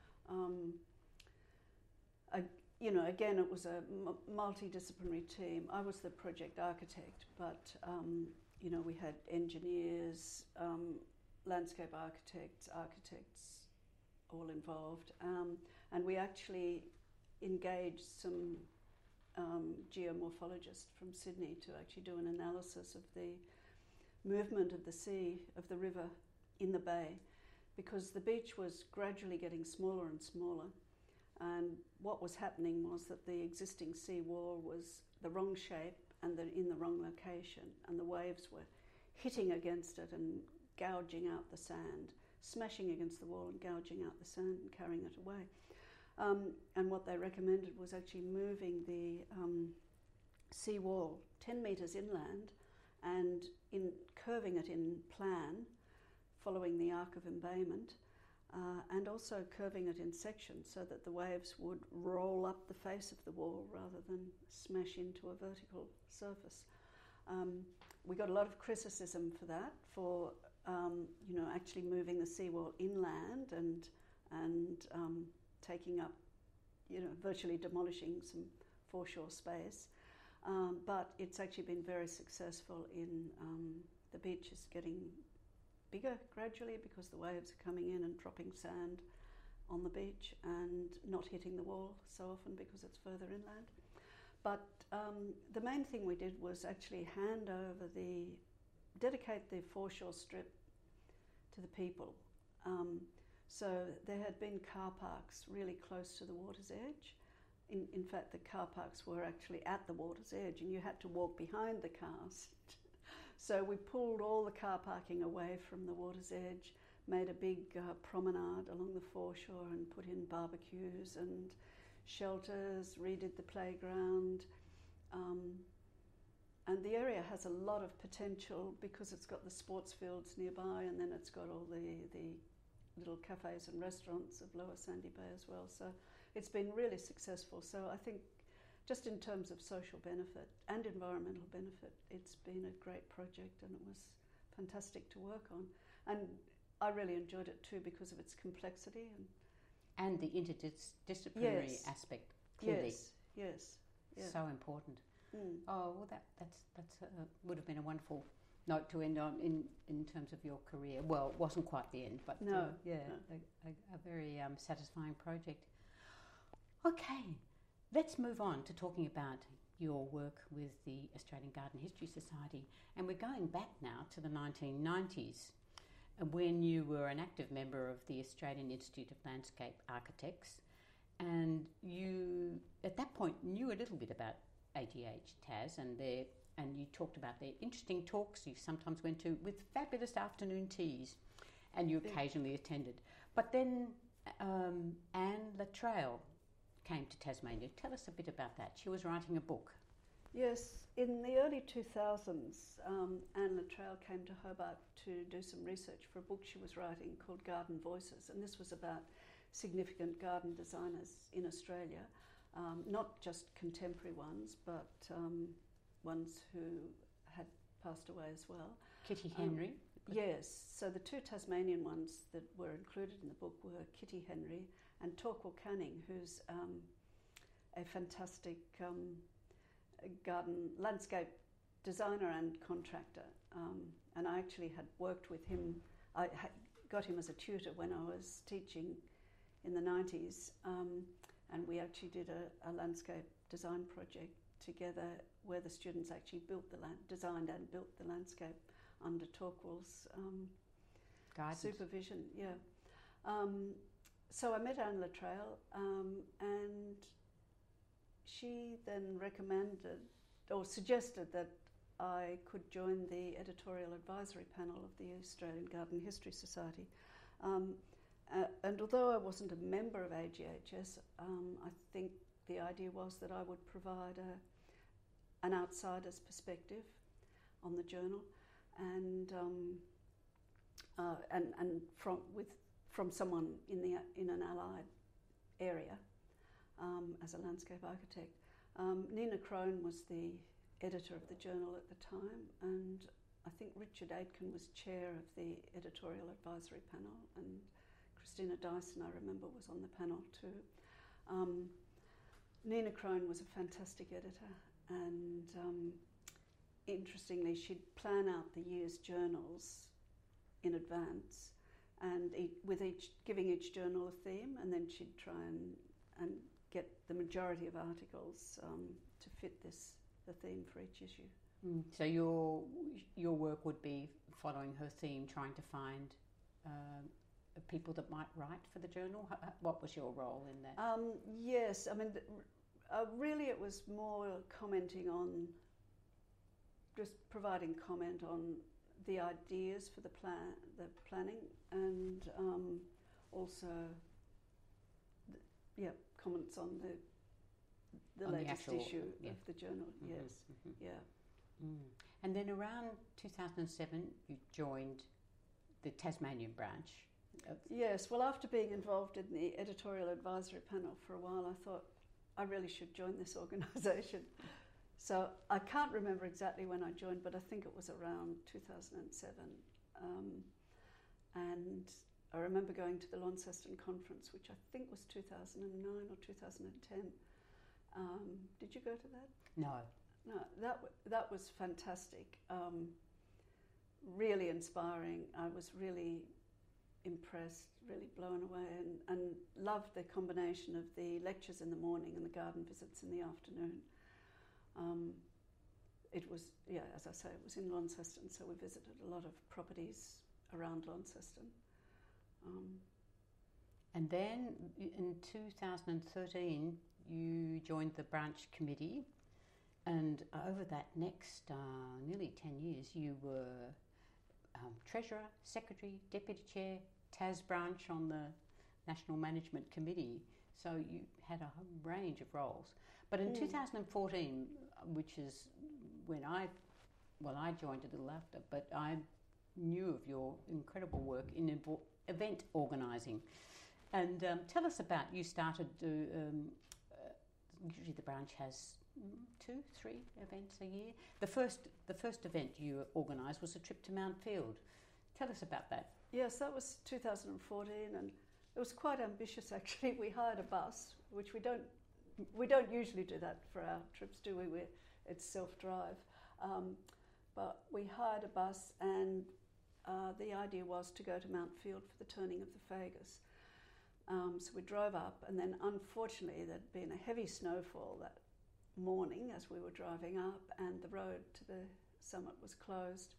Again, it was a multidisciplinary team. I was the project architect, but we had engineers, landscape architects, all involved, and we actually engaged some geomorphologists from Sydney to actually do an analysis of the movement of the sea, of the river in the bay, because the beach was gradually getting smaller and smaller, and what was happening was that the existing sea wall was the wrong shape and in the wrong location, and the waves were hitting against it and gouging out the sand, smashing against the wall and gouging out the sand and carrying it away. And what they recommended was actually moving sea wall 10 metres inland and in curving it in plan, following the arc of embayment, and also curving it in sections so that the waves would roll up the face of the wall rather than smash into a vertical surface. We got a lot of criticism for that, for actually moving the seawall inland and taking up, virtually demolishing some foreshore space. But it's actually been very successful in the beach is getting bigger gradually because the waves are coming in and dropping sand on the beach and not hitting the wall so often because it's further inland. But the main thing we did was actually dedicate the foreshore strip to the people. So there had been car parks really close to the water's edge. In fact, the car parks were actually at the water's edge and you had to walk behind the cars. So we pulled all the car parking away from the water's edge, made a big promenade along the foreshore and put in barbecues and shelters, redid the playground. And the area has a lot of potential because it's got the sports fields nearby, and then it's got all the little cafes and restaurants of Lower Sandy Bay as well. So it's been really successful. So I think just in terms of social benefit and environmental benefit, it's been a great project and it was fantastic to work on. And I really enjoyed it too because of its complexity. And the interdisciplinary aspect, clearly. Yes. So important. Mm. Oh, well, that's would have been a wonderful note to end on in terms of your career. Well, it wasn't quite the end, but no. A very satisfying project. Okay, let's move on to talking about your work with the Australian Garden History Society. And we're going back now to the 1990s, when you were an active member of the Australian Institute of Landscape Architects. And you, at that point, knew a little bit about AGH TAS, and you talked about their interesting talks you sometimes went to with fabulous afternoon teas, and you occasionally attended. But then Anne Latrell came to Tasmania. Tell us a bit about that. She was writing a book. Yes, in the early 2000s, Anne Latrell came to Hobart to do some research for a book she was writing called Garden Voices, and this was about significant garden designers in Australia, not just contemporary ones, but ones who had passed away as well. Kitty Henry? Yes, so the two Tasmanian ones that were included in the book were Kitty Henry and Torquil Canning, who's a fantastic garden landscape designer and contractor. And I actually had worked with him. I got him as a tutor when I was teaching in the 90s, and we actually did a landscape design project together where the students actually designed and built the landscape under Torquil's supervision. So I met Anne Latrell, and she then recommended or suggested that I could join the editorial advisory panel of the Australian Garden History Society. And although I wasn't a member of AGHS, I think the idea was that I would provide an outsider's perspective on the journal, and from someone in an allied area as a landscape architect. Nina Crone was the editor of the journal at the time, and I think Richard Aitken was chair of the editorial advisory panel, and Christina Dyson, I remember, was on the panel too. Nina Crone was a fantastic editor, and interestingly, she'd plan out the year's journals in advance, and giving each journal a theme, and then she'd try and get the majority of articles to fit the theme for each issue. So your work would be following her theme, trying to find people that might write for the journal? What was your role in that? Yes, I mean, really it was more commenting on, just providing comment on the ideas for the planning, and also comments on the On the latest actual, issue yeah. of the journal. Mhm, Yes, mhm. yeah. Mm. And then around 2007, you joined the Tasmanian branch. Yes, well, after being involved in the editorial advisory panel for a while, I thought I really should join this organisation. So I can't remember exactly when I joined, but I think it was around 2007. And I remember going to the Launceston conference, which I think was 2009 or 2010. Did you go to that? No. No, that was fantastic. Really inspiring. I was really impressed, really blown away, and loved the combination of the lectures in the morning and the garden visits in the afternoon. It was, yeah, as I say, it was in Launceston, so we visited a lot of properties around Launceston. And then in 2013, you joined the branch committee, and over that next nearly 10 years, you were Treasurer, Secretary, Deputy Chair, Tas branch on the National Management Committee. So you had a whole range of roles. But in 2014, which is when I joined a little after, but I knew of your incredible work in event organising. And tell us about, you started to, usually the branch has 2-3 events a year. The first event you organised was a trip to Mount Field. Tell us about that. Yes, that was 2014, and it was quite ambitious actually. We hired a bus, which we don't usually do that for our trips, do we? It's self-drive. But we hired a bus, and the idea was to go to Mount Field for the turning of the Fagus. So we drove up, and then unfortunately there'd been a heavy snowfall that morning as we were driving up, and the road to the summit was closed.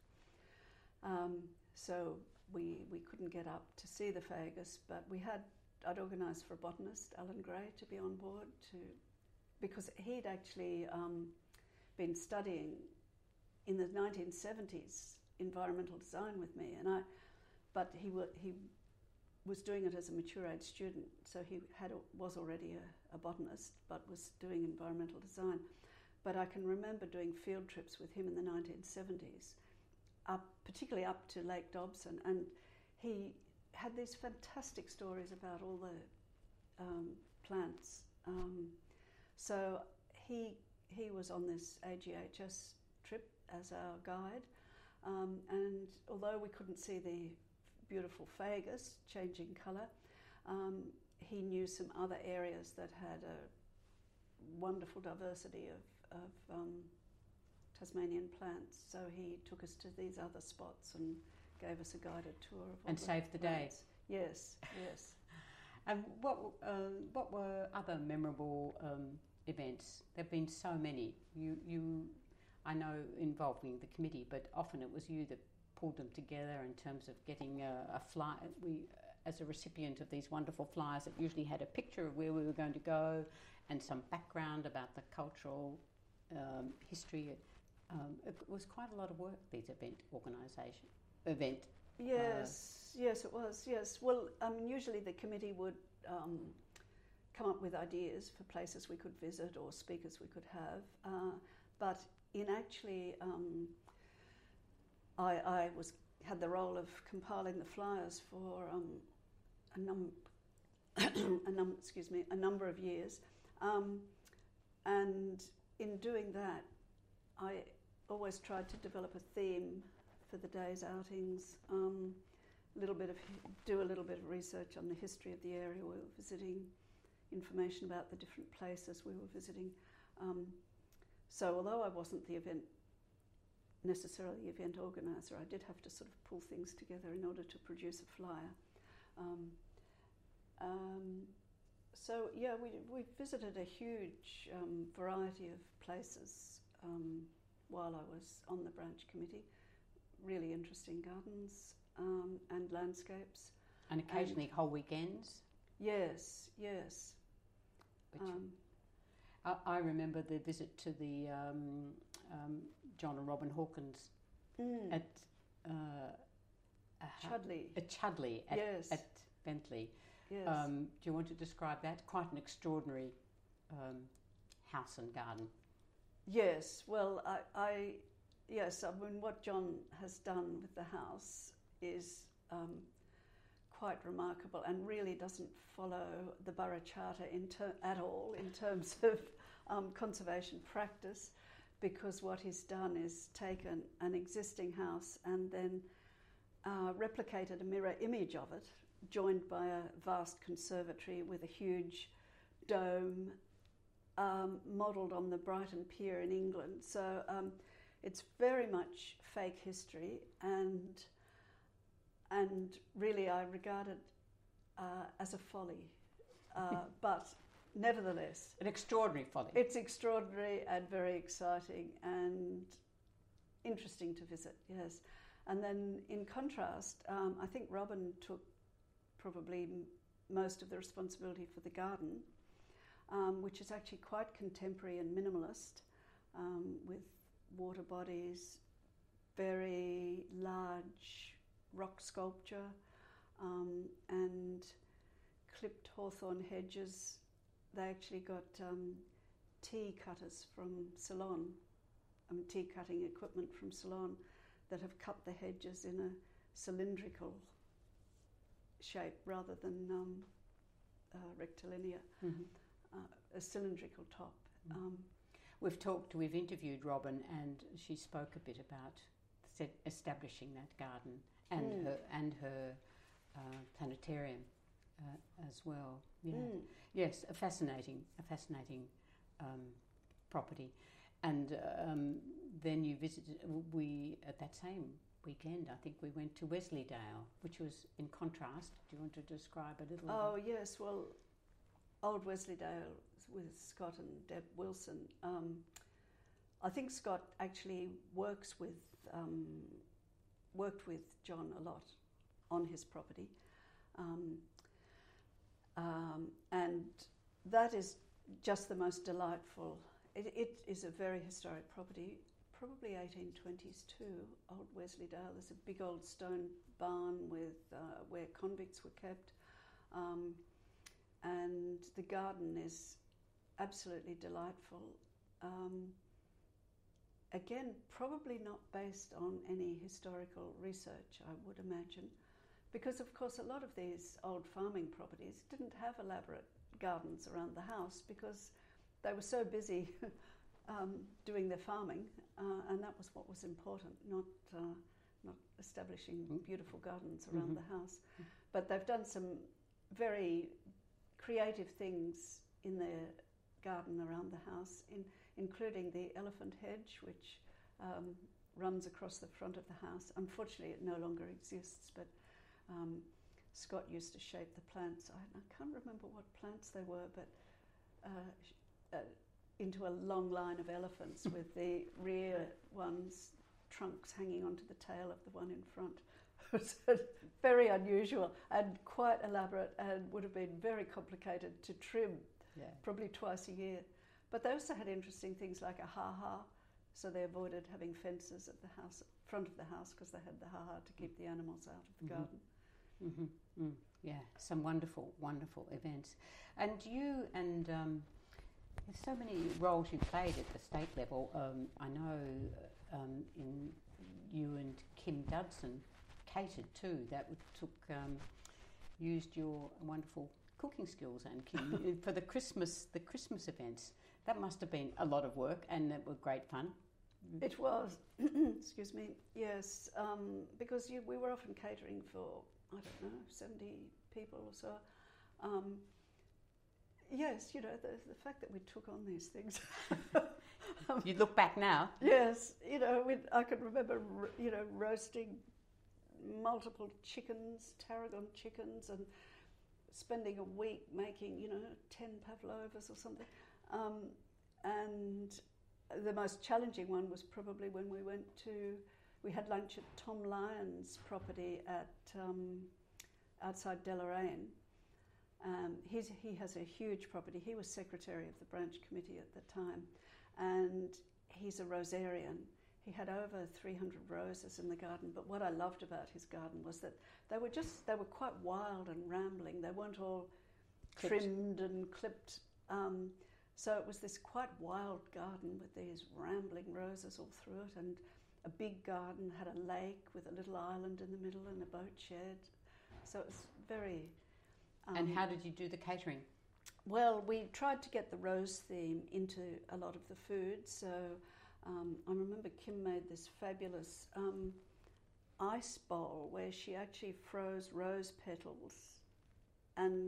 So we couldn't get up to see the Fagus, but I'd organised for a botanist, Alan Gray, to be on board because he'd actually been studying in the 1970s environmental design with me, but he was doing it as a mature age student, so he was already a botanist, but was doing environmental design. But I can remember doing field trips with him in the 1970s, particularly up to Lake Dobson, and he had these fantastic stories about all the plants. So he was on this AGHS trip as our guide, and although we couldn't see the beautiful Fagus changing colour, he knew some other areas that had a wonderful diversity of Tasmanian plants. So he took us to these other spots and gave us a guided tour of all and saved the day. Yes, yes. And what were other memorable events? There've been so many. You I know involving the committee, but often it was you that pulled them together in terms of getting a flyer. As a recipient of these wonderful flyers, that usually had a picture of where we were going to go and some background about the cultural history. It was quite a lot of work, these event. Yes, it was. Yes. Well, usually the committee would come up with ideas for places we could visit or speakers we could have, but in actually. I had the role of compiling the flyers for a number of years, and in doing that, I always tried to develop a theme for the day's outings. Do a little bit of research on the history of the area we were visiting, information about the different places we were visiting. So although I wasn't necessarily the event organiser, I did have to sort of pull things together in order to produce a flyer. So yeah, we visited a huge variety of places while I was on the branch committee. Really interesting gardens and landscapes. And occasionally whole weekends. Yes. I remember the visit to the John and Robin Hawkins at Chudley. At Chudley at Bentley. Yes. Do you want to describe that? Quite an extraordinary house and garden. Yes, well, yes, I mean, what John has done with the house is quite remarkable and really doesn't follow the Borough Charter at all in terms of conservation practice, because what he's done is taken an existing house and then replicated a mirror image of it, joined by a vast conservatory with a huge dome, modelled on the Brighton Pier in England. So it's very much fake history, and really I regard it as a folly, but nevertheless, an extraordinary folly. It's extraordinary and very exciting and interesting to visit. Yes, and then in contrast, I think Robin took probably most of the responsibility for the garden, which is actually quite contemporary and minimalist, with water bodies, very large rock sculpture, and clipped hawthorn hedges. They actually got tea cutters from Ceylon, tea cutting equipment from Ceylon, that have cut the hedges in a cylindrical shape rather than rectilinear. Mm-hmm. A cylindrical top. We've interviewed Robin, and she spoke a bit about establishing that garden and her planetarium as well. Yeah. Yes, a fascinating property. And then you visited. At that same weekend, I think we went to Wensleydale, which was in contrast. Do you want to describe a little? Oh yes, well, Old Wensleydale with Scott and Deb Wilson. I think Scott actually worked with John a lot on his property, and that is just the most delightful. It is a very historic property, probably 1820s too. Old Wensleydale. There's a big old stone barn with where convicts were kept. And the garden is absolutely delightful. Again, probably not based on any historical research, I would imagine, because of course a lot of these old farming properties didn't have elaborate gardens around the house because they were so busy doing their farming, and that was what was important, not establishing beautiful gardens around the house. But they've done some very creative things in their garden around the house, including the elephant hedge, which runs across the front of the house. Unfortunately, it no longer exists, but Scott used to shape the plants. I can't remember what plants they were, but into a long line of elephants with the rear ones, trunks hanging onto the tail of the one in front. So very unusual and quite elaborate, and would have been very complicated to trim, probably twice a year. But they also had interesting things like a ha-ha, so they avoided having fences at the house, front of the house, because they had the ha-ha to keep the animals out of the garden. Yeah, some wonderful, wonderful events. And you and there's so many roles you played at the state level. I know in you and Kim Dudson catered too. That used your wonderful cooking skills, and Kim for the Christmas events. That must have been a lot of work, and it was great fun. It was. Excuse me. Yes, because we were often catering for 70 people or so. Yes, the fact that we took on these things. You look back now. Yes, I can remember, roasting multiple chickens, tarragon chickens, and spending a week making, 10 pavlovas or something. And the most challenging one was probably when we had lunch at Tom Lyon's property at outside Deloraine. He has a huge property. He was secretary of the branch committee at the time, and he's a rosarian. He had over 300 roses in the garden, but what I loved about his garden was that they were quite wild and rambling. They weren't all trimmed and clipped. So it was this quite wild garden with these rambling roses all through it, and a big garden, had a lake with a little island in the middle and a boat shed. So it was very... and how did you do the catering? Well, we tried to get the rose theme into a lot of the food. So I remember Kim made this fabulous ice bowl where she actually froze rose petals, and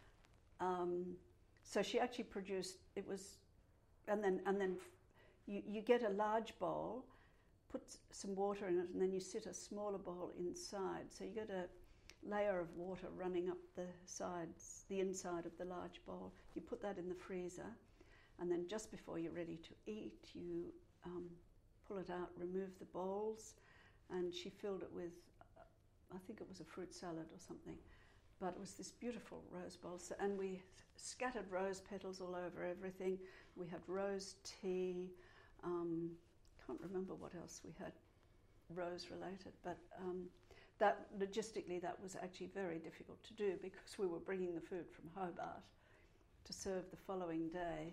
so she actually produced, it was, and then you get a large bowl, put some water in it, and then you sit a smaller bowl inside. So you get a layer of water running up the sides, the inside of the large bowl. You put that in the freezer, and then just before you're ready to eat, you pull it out, remove the bowls, and she filled it with, I think it was a fruit salad or something, but it was this beautiful rose bowl. So, and we scattered rose petals all over everything. We had rose tea. Can't remember what else we had rose related, but that logistically that was actually very difficult to do because we were bringing the food from Hobart to serve the following day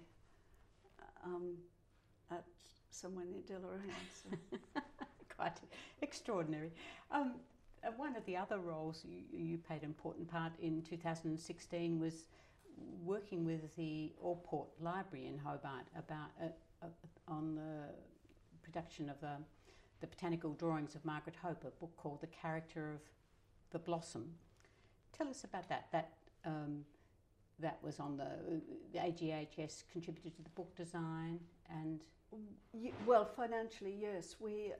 at somewhere near Deloraine. So. Quite extraordinary. One of the other roles you played an important part in 2016 was working with the Allport Library in Hobart about on the production of the botanical drawings of Margaret Hope, a book called The Character of the Blossom. Tell us about that. That was on the AGHS contributed to the book design and... Well, financially, yes. We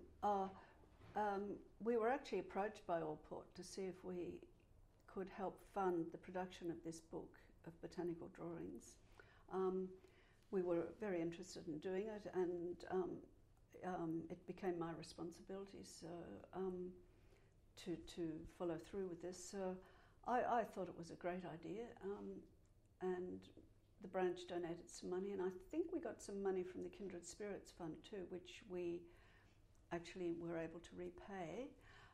were actually approached by Allport to see if we could help fund the production of this book of botanical drawings. We were very interested in doing it, and it became my responsibility to follow through with this. So I thought it was a great idea, and the branch donated some money, and I think we got some money from the Kindred Spirits Fund too, which we actually were able to repay.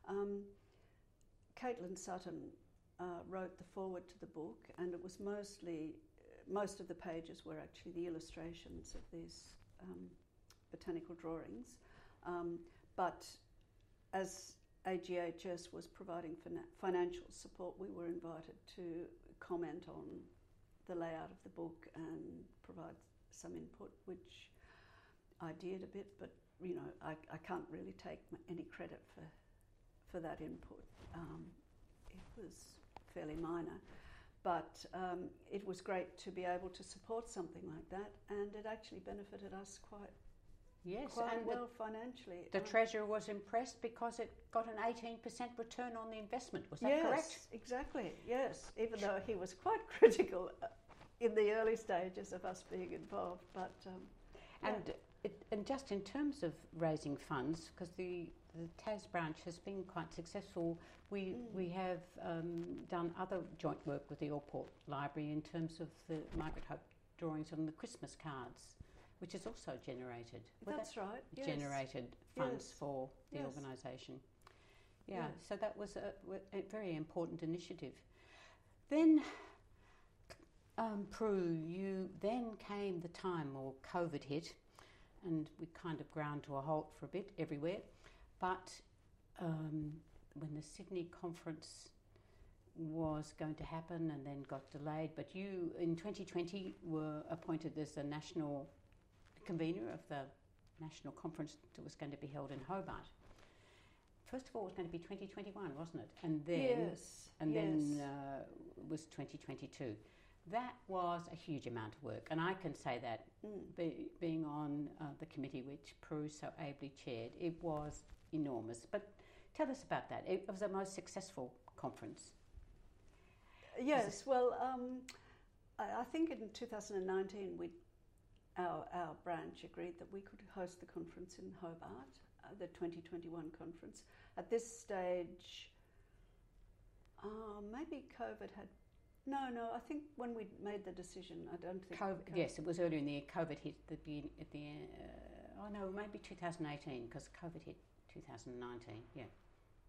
Caitlin Sutton wrote the foreword to the book, and it was most of the pages were actually the illustrations of these botanical drawings. But as AGHS was providing financial support, we were invited to comment on the layout of the book and provide some input, which I did a bit, but you know, I can't really take any credit for that input. It was fairly minor, but it was great to be able to support something like that, and it actually benefited us quite well financially. The Treasurer was impressed because it got an 18% return on the investment. Was that correct? Yes, exactly, yes, even though he was quite critical in the early stages of us being involved. But and just in terms of raising funds, because the TAS branch has been quite successful, we have done other joint work with the Allport Library in terms of the Margaret Hope drawings on the Christmas cards, which has also generated. That's right. Yes. Generated funds for the organisation. Yeah, yes. So that was a very important initiative. Then, Prue, then came the time, or COVID hit, and we kind of ground to a halt for a bit everywhere. But when the Sydney conference was going to happen and then got delayed, but you in 2020 were appointed as the national convener of the national conference that was going to be held in Hobart. First of all, it was going to be 2021, wasn't it? And then it was 2022. That was a huge amount of work, and I can say that being on the committee which Prue so ably chaired, it was enormous. But tell us about that. It was the most successful conference. Yes, well, I think in 2019 our branch agreed that we could host the conference in Hobart, the 2021 conference. At this stage, maybe COVID had... No, I think when we made the decision, I don't think... COVID. Yes, it was earlier in the year. COVID hit at the maybe 2018, because COVID hit 2019, yeah.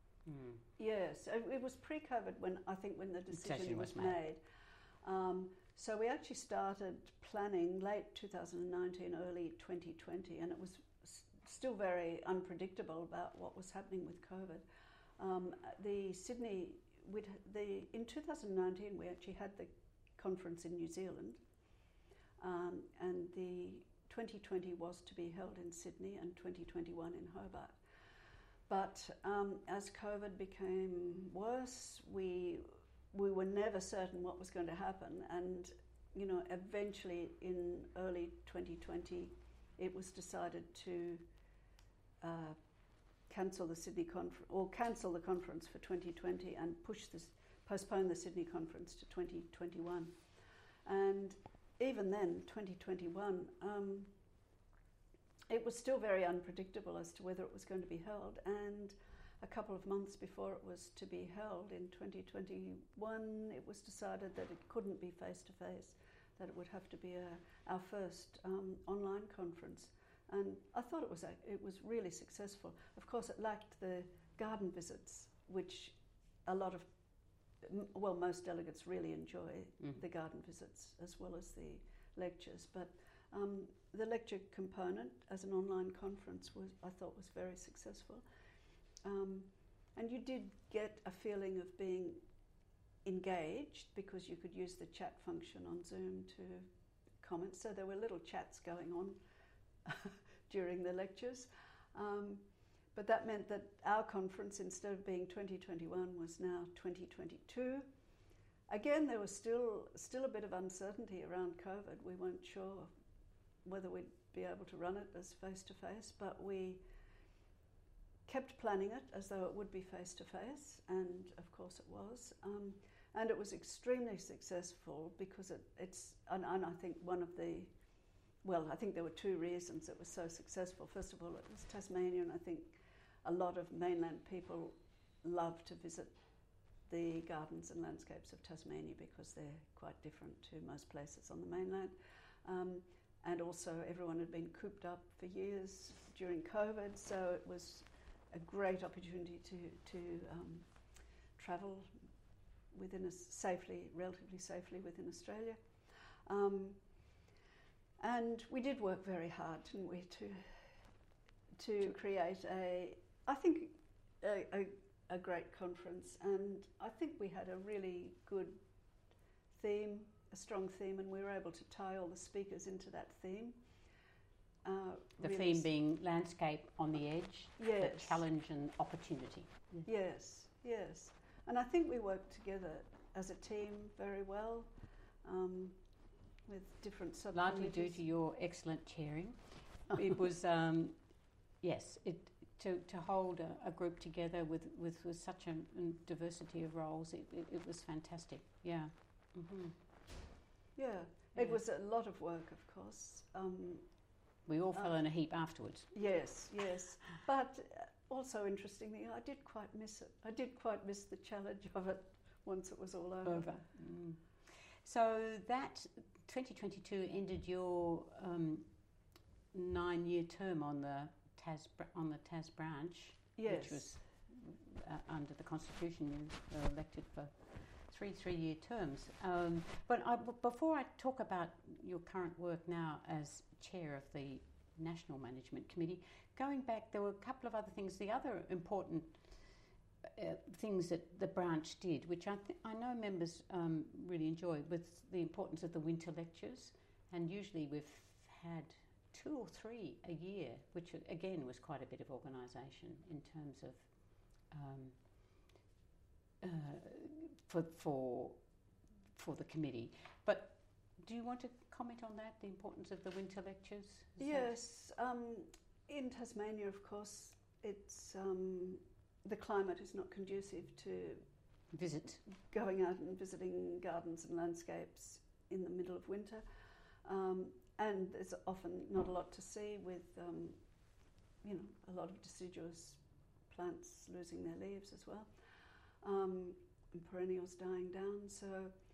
Yes, it was pre-COVID when the decision was made. So we actually started planning late 2019, early 2020, and it was still very unpredictable about what was happening with COVID. In 2019 we actually had the conference in New Zealand, and the 2020 was to be held in Sydney and 2021 in Hobart. But as COVID became worse, we were never certain what was going to happen, and eventually in early 2020 it was decided to cancel the Sydney conference, or cancel the conference for 2020 and postpone the Sydney conference to 2021. And even then, 2021, it was still very unpredictable as to whether it was going to be held. And a couple of months before it was to be held in 2021, it was decided that it couldn't be face-to-face, that it would have to be our first online conference. And I thought it was really successful. Of course, it lacked the garden visits, which most delegates really enjoy the garden visits as well as the lectures. But the lecture component as an online conference I thought was very successful. And you did get a feeling of being engaged because you could use the chat function on Zoom to comment. So there were little chats going on during the lectures. But that meant that our conference, instead of being 2021, was now 2022. Again, there was still a bit of uncertainty around COVID. We weren't sure whether we'd be able to run it as face-to-face, but we kept planning it as though it would be face-to-face, and of course it was. And it was extremely successful because and I think I think there were two reasons it was so successful. First of all, it was Tasmania, and I think a lot of mainland people love to visit the gardens and landscapes of Tasmania because they're quite different to most places on the mainland. And also everyone had been cooped up for years during COVID, so it was a great opportunity to travel relatively safely within Australia. And we did work very hard, didn't we, to create a great conference. And I think we had a really good theme, a strong theme, and we were able to tie all the speakers into that theme. The theme being landscape on the edge, yes. The challenge and opportunity. Yes. And I think we worked together as a team very well, with different subcommittees. Largely due to your excellent chairing. It was, to hold a group together with such a diversity of roles, it was fantastic. Yeah. Mm-hmm. Yeah, it was a lot of work, of course. We all fell in a heap afterwards. Yes. But also, interestingly, I did quite miss it. I did quite miss the challenge of it once it was all over. Mm. So that 2022 ended your 9-year term on the Tas branch, yes. Which was under the Constitution. You were elected for three-year terms. But before I talk about your current work now as chair of the National Management Committee, going back, there were a couple of other things. The other important things that the branch did, which I know members really enjoyed, was the importance of the winter lectures. And usually we've had 2 or 3 a year, which again was quite a bit of organisation in terms of for the committee. But do you want to comment on that, the importance of the winter lectures? Yes. In Tasmania, of course, it's the climate is not conducive to going out and visiting gardens and landscapes in the middle of winter. And there's often not a lot to see with, a lot of deciduous plants losing their leaves as well, and perennials dying down. So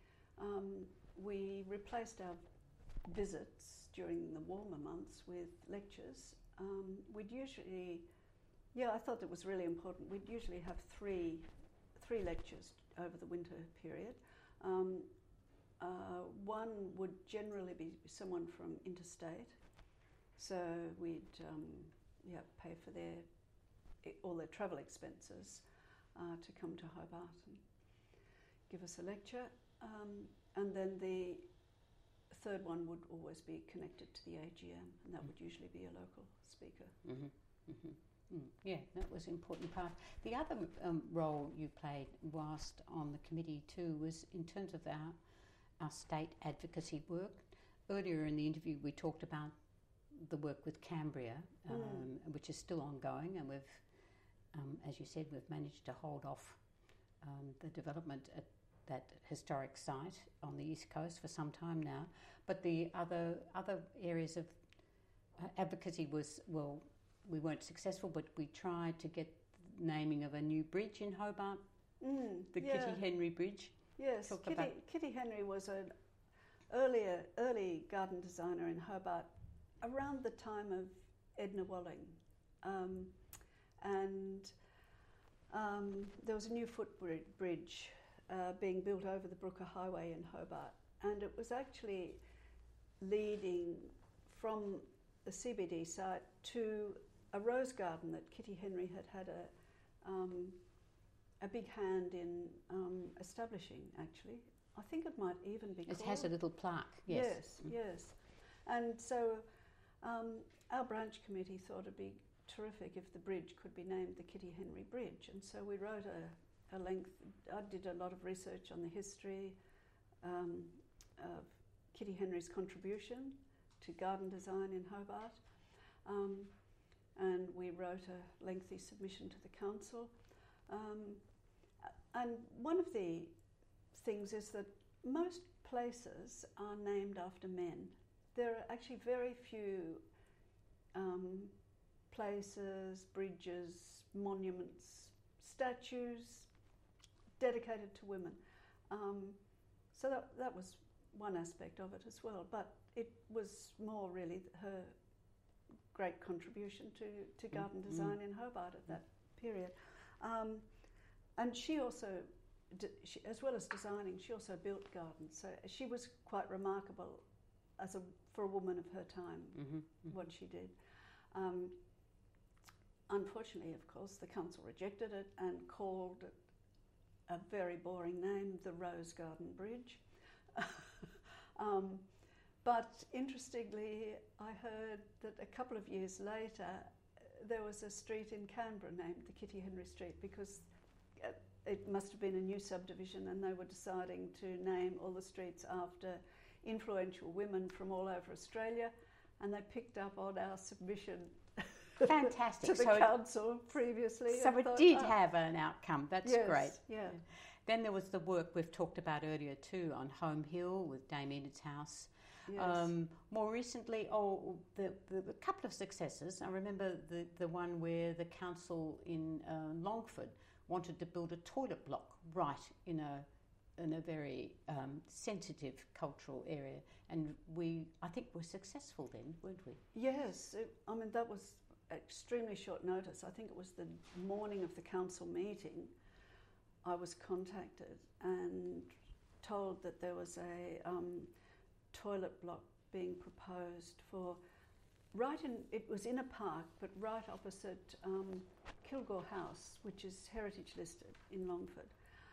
we replaced our visits during the warmer months with lectures. We'd usually, I thought it was really important. We'd usually have three lectures over the winter period. One would generally be someone from interstate, so we'd pay for all their travel expenses to come to Hobart and give us a lecture. And then the third one would always be connected to the AGM, and that would usually be a local speaker. Mm-hmm. Mm-hmm. Yeah, that was an important part. The other role you played whilst on the committee too was in terms of our state advocacy work. Earlier in the interview we talked about the work with Cambria, which is still ongoing, and we've, as you said, we've managed to hold off the development at that historic site on the East Coast for some time now. But the other areas of advocacy was, well, we weren't successful, but we tried to get the naming of a new bridge in Hobart, the Kitty Henry Bridge. Yes, Kitty Henry was an early garden designer in Hobart around the time of Edna Walling. And there was a new footbridge being built over the Brooker Highway in Hobart, and it was actually leading from the CBD site to a rose garden that Kitty Henry had a big hand in establishing, actually. I think it might even be called... It has a little plaque, yes. Yes. And so our branch committee thought it'd be terrific if the bridge could be named the Kitty Henry Bridge, and so we wrote I did a lot of research on the history of Kitty Henry's contribution to garden design in Hobart, and we wrote a lengthy submission to the council. And one of the things is that most places are named after men. There are actually very few places, bridges, monuments, statues dedicated to women. So that was one aspect of it as well, but it was more really her great contribution to garden design in Hobart at that period. And she also, as well as designing, she also built gardens. So she was quite remarkable for a woman of her time, what she did. Unfortunately, of course, the council rejected it and called it a very boring name, the Rose Garden Bridge. But interestingly, I heard that a couple of years later, there was a street in Canberra named the Kitty Henry Street, because it must have been a new subdivision and they were deciding to name all the streets after influential women from all over Australia, and they picked up on our submission. Fantastic. to the council previously. So it did have an outcome. That's great. Yeah. Then there was the work we've talked about earlier too on Home Hill with Dame Enid's house. Yes. More recently, the couple of successes. I remember the one where the council in Longford wanted to build a toilet block right in a very sensitive cultural area, and I think we're successful then, weren't we? Yes, that was extremely short notice. I think it was the morning of the council meeting. I was contacted and told that there was a toilet block being proposed it was in a park, but right opposite Kilgore House, which is heritage listed in Longford.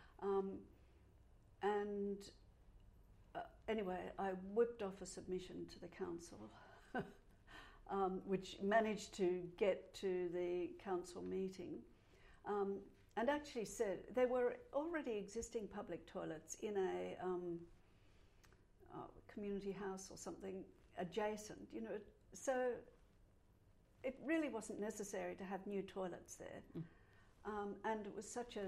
Anyway, I whipped off a submission to the council, which managed to get to the council meeting, and actually said there were already existing public toilets in a community house or something adjacent, so it really wasn't necessary to have new toilets there. And it was such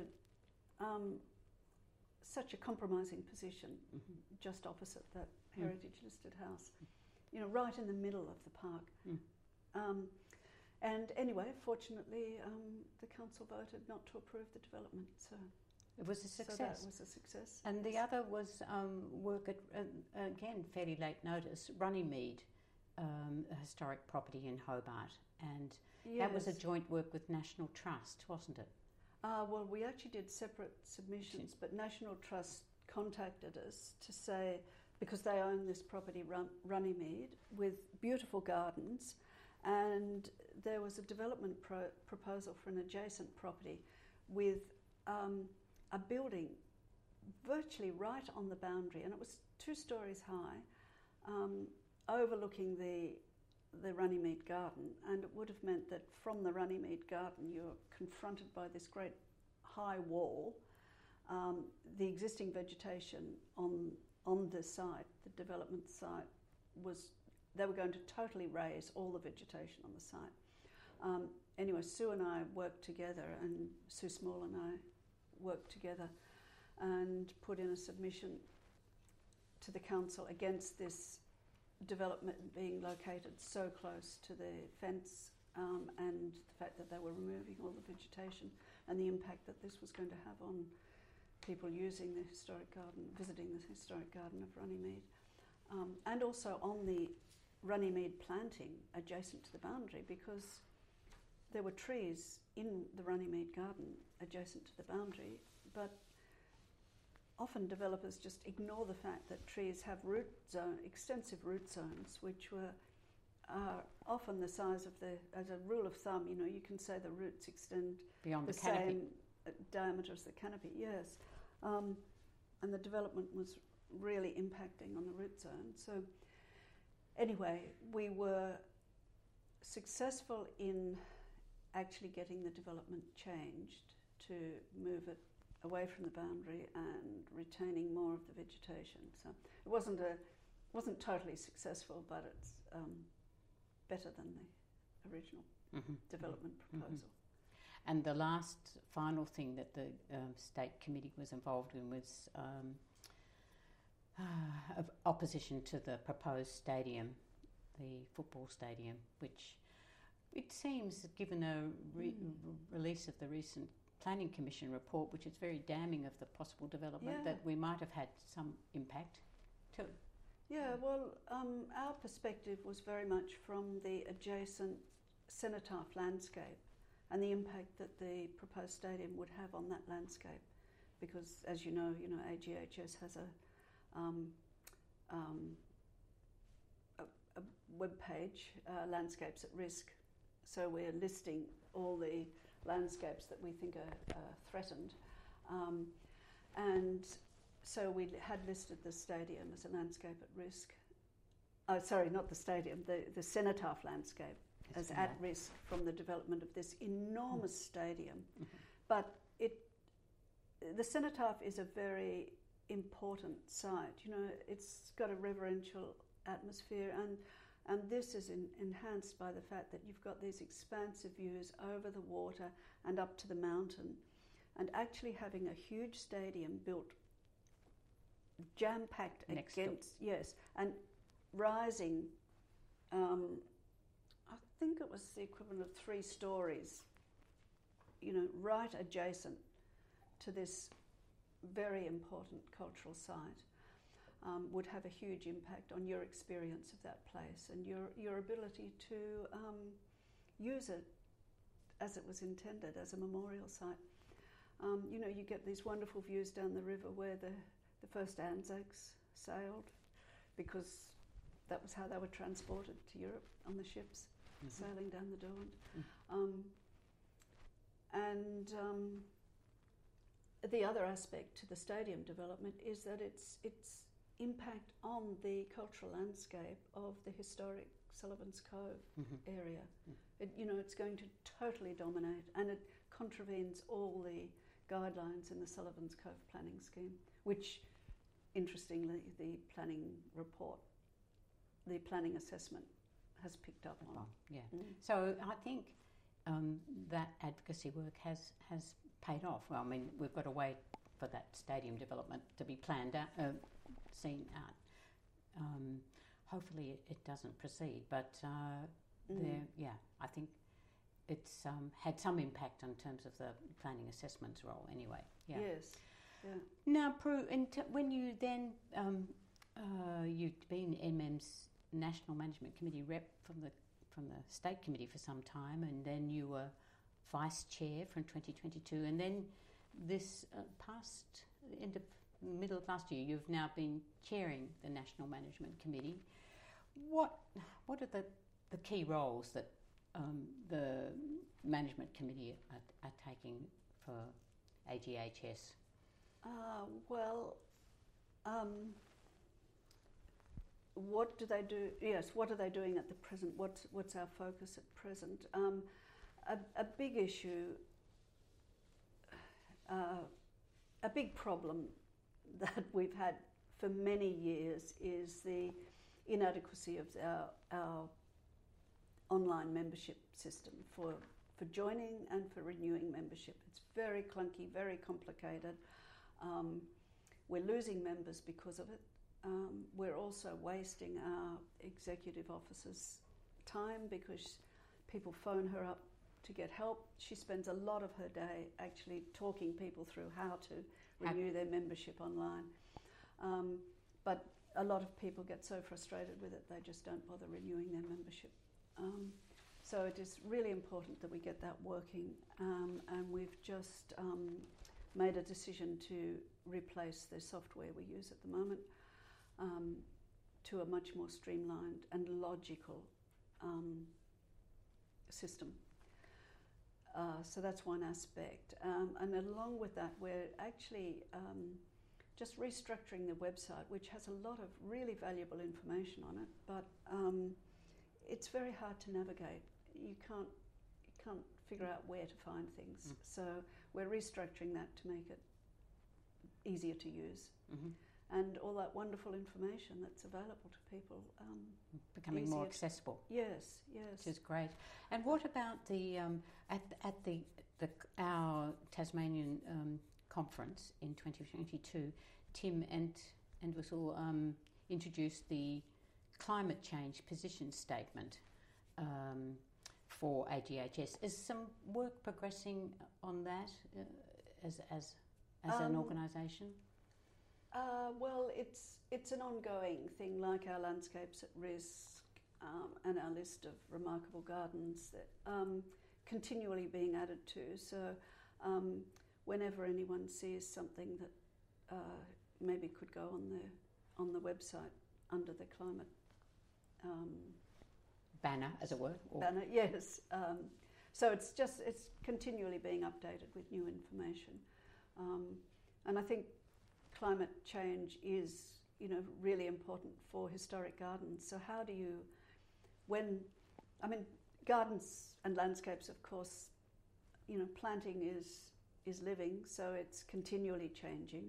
a compromising position, just opposite that heritage listed house, right in the middle of the park. And anyway, fortunately, the council voted not to approve the development. So it was a success. So that was a success. And the other was work at, again, fairly late notice, Runnymede, a historic property in Hobart. And that was a joint work with National Trust, wasn't it? Well, we actually did separate submissions, but National Trust contacted us to say, because they own this property, Runnymede, with beautiful gardens, and there was a development proposal for an adjacent property with a building virtually right on the boundary, and it was 2 stories high, overlooking the Runnymede garden, and it would have meant that from the Runnymede garden you're confronted by this great high wall. The existing vegetation on the site, the development site, they were going to totally raise all the vegetation on the site. Anyway, Sue and I worked together, and Sue Small and I worked together and put in a submission to the council against this development being located so close to the fence, and the fact that they were removing all the vegetation, and the impact that this was going to have on people using the historic garden, visiting the historic garden of Runnymede, and also on the Runnymede planting adjacent to the boundary, because there were trees in the Runnymede garden adjacent to the boundary, but often developers just ignore the fact that trees have extensive root zones, which are often the size of as a rule of thumb, you can say the roots extend beyond the the canopy. same diameter as the canopy, yes. And the development was really impacting on the root zone. So anyway, we were successful in actually getting the development changed to move it away from the boundary and retaining more of the vegetation. So it wasn't totally successful, but it's better than the original development proposal. And the last final thing that the State Committee was involved in was of opposition to the proposed stadium, the football stadium, which it seems, given a release of the recent Planning Commission report, which is very damning of the possible development, that we might have had some impact too. Yeah, well, our perspective was very much from the adjacent cenotaph landscape and the impact that the proposed stadium would have on that landscape, because, as you know, AGHS has a web page, Landscapes at Risk. So we're listing all the landscapes that we think are threatened, and so we had listed the stadium as a landscape at risk. Oh, sorry, not the stadium, the cenotaph landscape as at risk from the development of this enormous stadium. But the cenotaph is a very important site. It's got a reverential atmosphere, and this is enhanced by the fact that you've got these expansive views over the water and up to the mountain, and actually having a huge stadium built jam-packed against, yes, and rising, I think it was the equivalent of 3 stories, right adjacent to this very important cultural site, would have a huge impact on your experience of that place and your ability to use it as it was intended, as a memorial site. You get these wonderful views down the river where the first Anzacs sailed, because that was how they were transported to Europe, on the ships, sailing down the Derwent. And the other aspect to the stadium development is that its impact on the cultural landscape of the historic Sullivan's Cove area. It's going to totally dominate, and it contravenes all the guidelines in the Sullivan's Cove planning scheme, which, interestingly, the planning report, the planning assessment has picked up on. Yeah. So I think that advocacy work has paid off. Well, I mean, we've got to wait for that stadium development to be planned out, seen out. Hopefully it doesn't proceed, but I think it's had some impact in terms of the planning assessment's role anyway. Yeah. Yes. Yeah. Now, Prue, when you then, you'd been MM's National Management Committee rep from the State Committee for some time, and then you were Vice Chair from 2022, and then this past end of middle of last year, you've now been chairing the National Management Committee. What are the key roles that the Management Committee are taking for AGHS? What do they do? Yes, what are they doing at the present? What's our focus at present? A big issue, a big problem that we've had for many years is the inadequacy of our online membership system for joining and for renewing membership. It's very clunky, very complicated. We're losing members because of it. We're also wasting our executive officer's time because people phone her up to get help. She spends a lot of her day actually talking people through how to renew their membership online. But a lot of people get so frustrated with it they just don't bother renewing their membership. So it is really important that we get that working, and we've just made a decision to replace the software we use at the moment to a much more streamlined and logical system. So that's one aspect. And along with that, we're actually just restructuring the website, which has a lot of really valuable information on it, but it's very hard to navigate. You can't figure out where to find things. So we're restructuring that to make it easier to use. And all that wonderful information that's available to people. Becoming more accessible. Yes. Which is great. And what about the our Tasmanian conference in 2022, Tim Entwistle introduced the climate change position statement for AGHS. Is some work progressing on that as an organisation? Well, it's an ongoing thing, like our Landscapes at Risk and our list of remarkable gardens that continually being added to. So whenever anyone sees something that maybe could go on the website under the climate banner, as it were. Banner, yes. So it's continually being updated with new information, and I think climate change is, really important for historic gardens. So how do you, gardens and landscapes, of course, planting is living, so it's continually changing.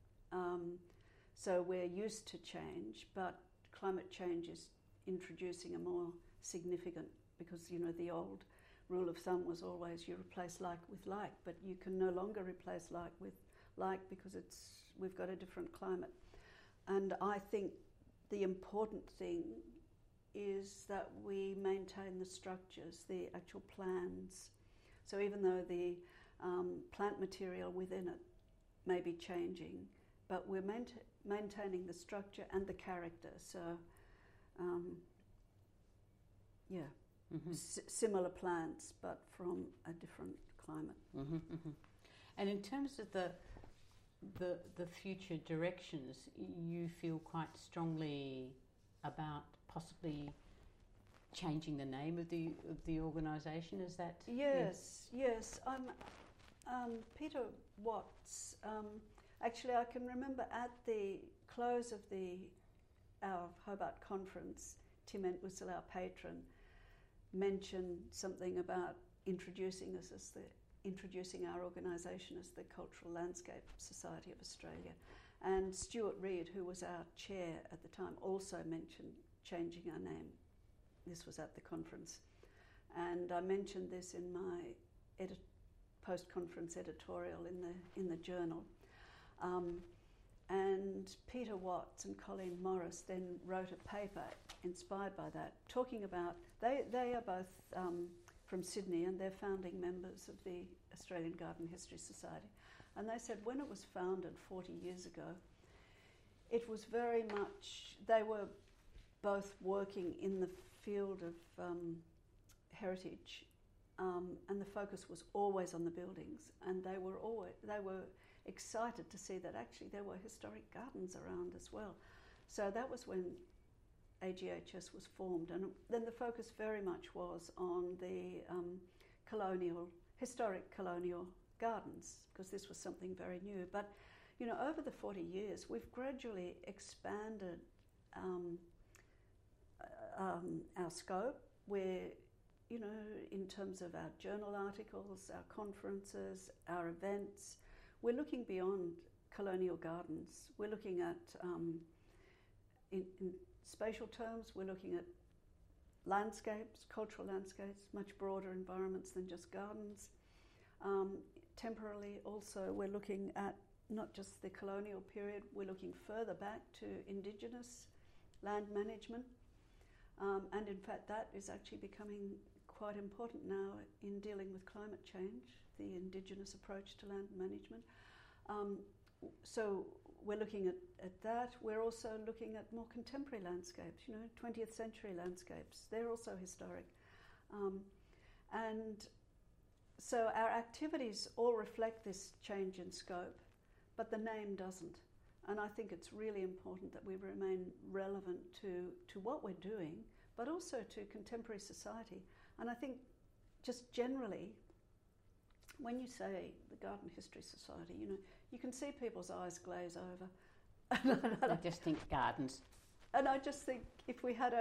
So we're used to change, but climate change is introducing a more significant, because, the old rule of thumb was always you replace like with like, but you can no longer replace like with like because we've got a different climate. And I think the important thing is that we maintain the structures, the actual plans. So even though the plant material within it may be changing, but we're maintaining the structure and the character. So, similar plants, but from a different climate. And in terms of the future directions, you feel quite strongly about possibly changing the name of the organisation. Is that? Yes. I'm Peter Watts. Actually, I can remember at the close of our Hobart conference, Tim Entwistle, our patron, mentioned something about introducing our organisation as the Cultural Landscape Society of Australia. And Stuart Reid, who was our chair at the time, also mentioned changing our name. This was at the conference. And I mentioned this in my post-conference editorial in the journal. And Peter Watts and Colleen Morris then wrote a paper inspired by that, talking about, they are both from Sydney, and they're founding members of the Australian Garden History Society. And they said when it was founded 40 years ago, it was very much, they were both working in the field of heritage, and the focus was always on the buildings, and they were excited to see that actually there were historic gardens around as well. So that was when AGHS was formed, and then the focus very much was on the historic colonial gardens, because this was something very new. But you know, over the 40 years, we've gradually expanded our scope, where, you know, in terms of our journal articles, our conferences, our events, we're looking beyond colonial gardens. We're looking at, in spatial terms, we're looking at landscapes, cultural landscapes, much broader environments than just gardens. Temporarily also, we're looking at not just the colonial period, we're looking further back to Indigenous land management. And in fact, that is actually becoming quite important now in dealing with climate change, the Indigenous approach to land management. So we're looking at that. We're also looking at more contemporary landscapes, you know, 20th century landscapes. They're also historic. And so our activities all reflect this change in scope, but the name doesn't. And I think it's really important that we remain relevant to what we're doing, but also to contemporary society. And I think just generally, when you say the Garden History Society, you know, you can see people's eyes glaze over. They just think gardens. And I just think if we had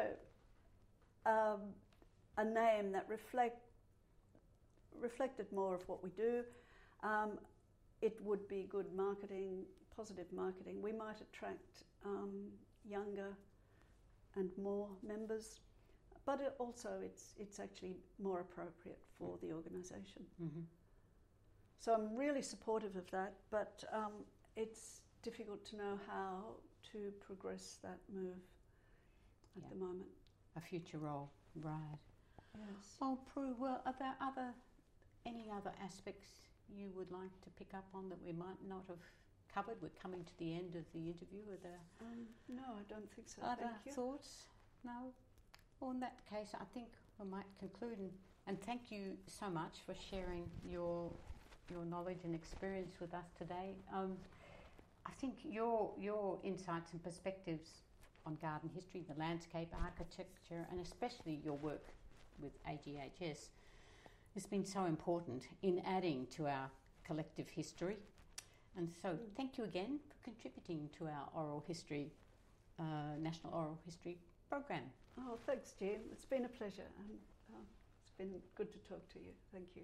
a name that reflected more of what we do, it would be good marketing, positive marketing. We might attract younger and more members, but also it's actually more appropriate for the organisation. Mm-hmm. So I'm really supportive of that, but it's difficult to know how to progress that move at the moment. A future role, right. Yes. Oh, Prue, well, are there any other aspects you would like to pick up on that we might not have covered? We're coming to the end of the interview. Are there no, I don't think so. other Thank you. thoughts? No? Well, in that case, I think we might conclude. And thank you so much for sharing your knowledge and experience with us today. I think your insights and perspectives on garden history, the landscape, architecture, and especially your work with AGHS has been so important in adding to our collective history. And so thank you again for contributing to our oral history, National Oral History program. Oh, thanks, Jean. It's been a pleasure, and it's been good to talk to you. Thank you.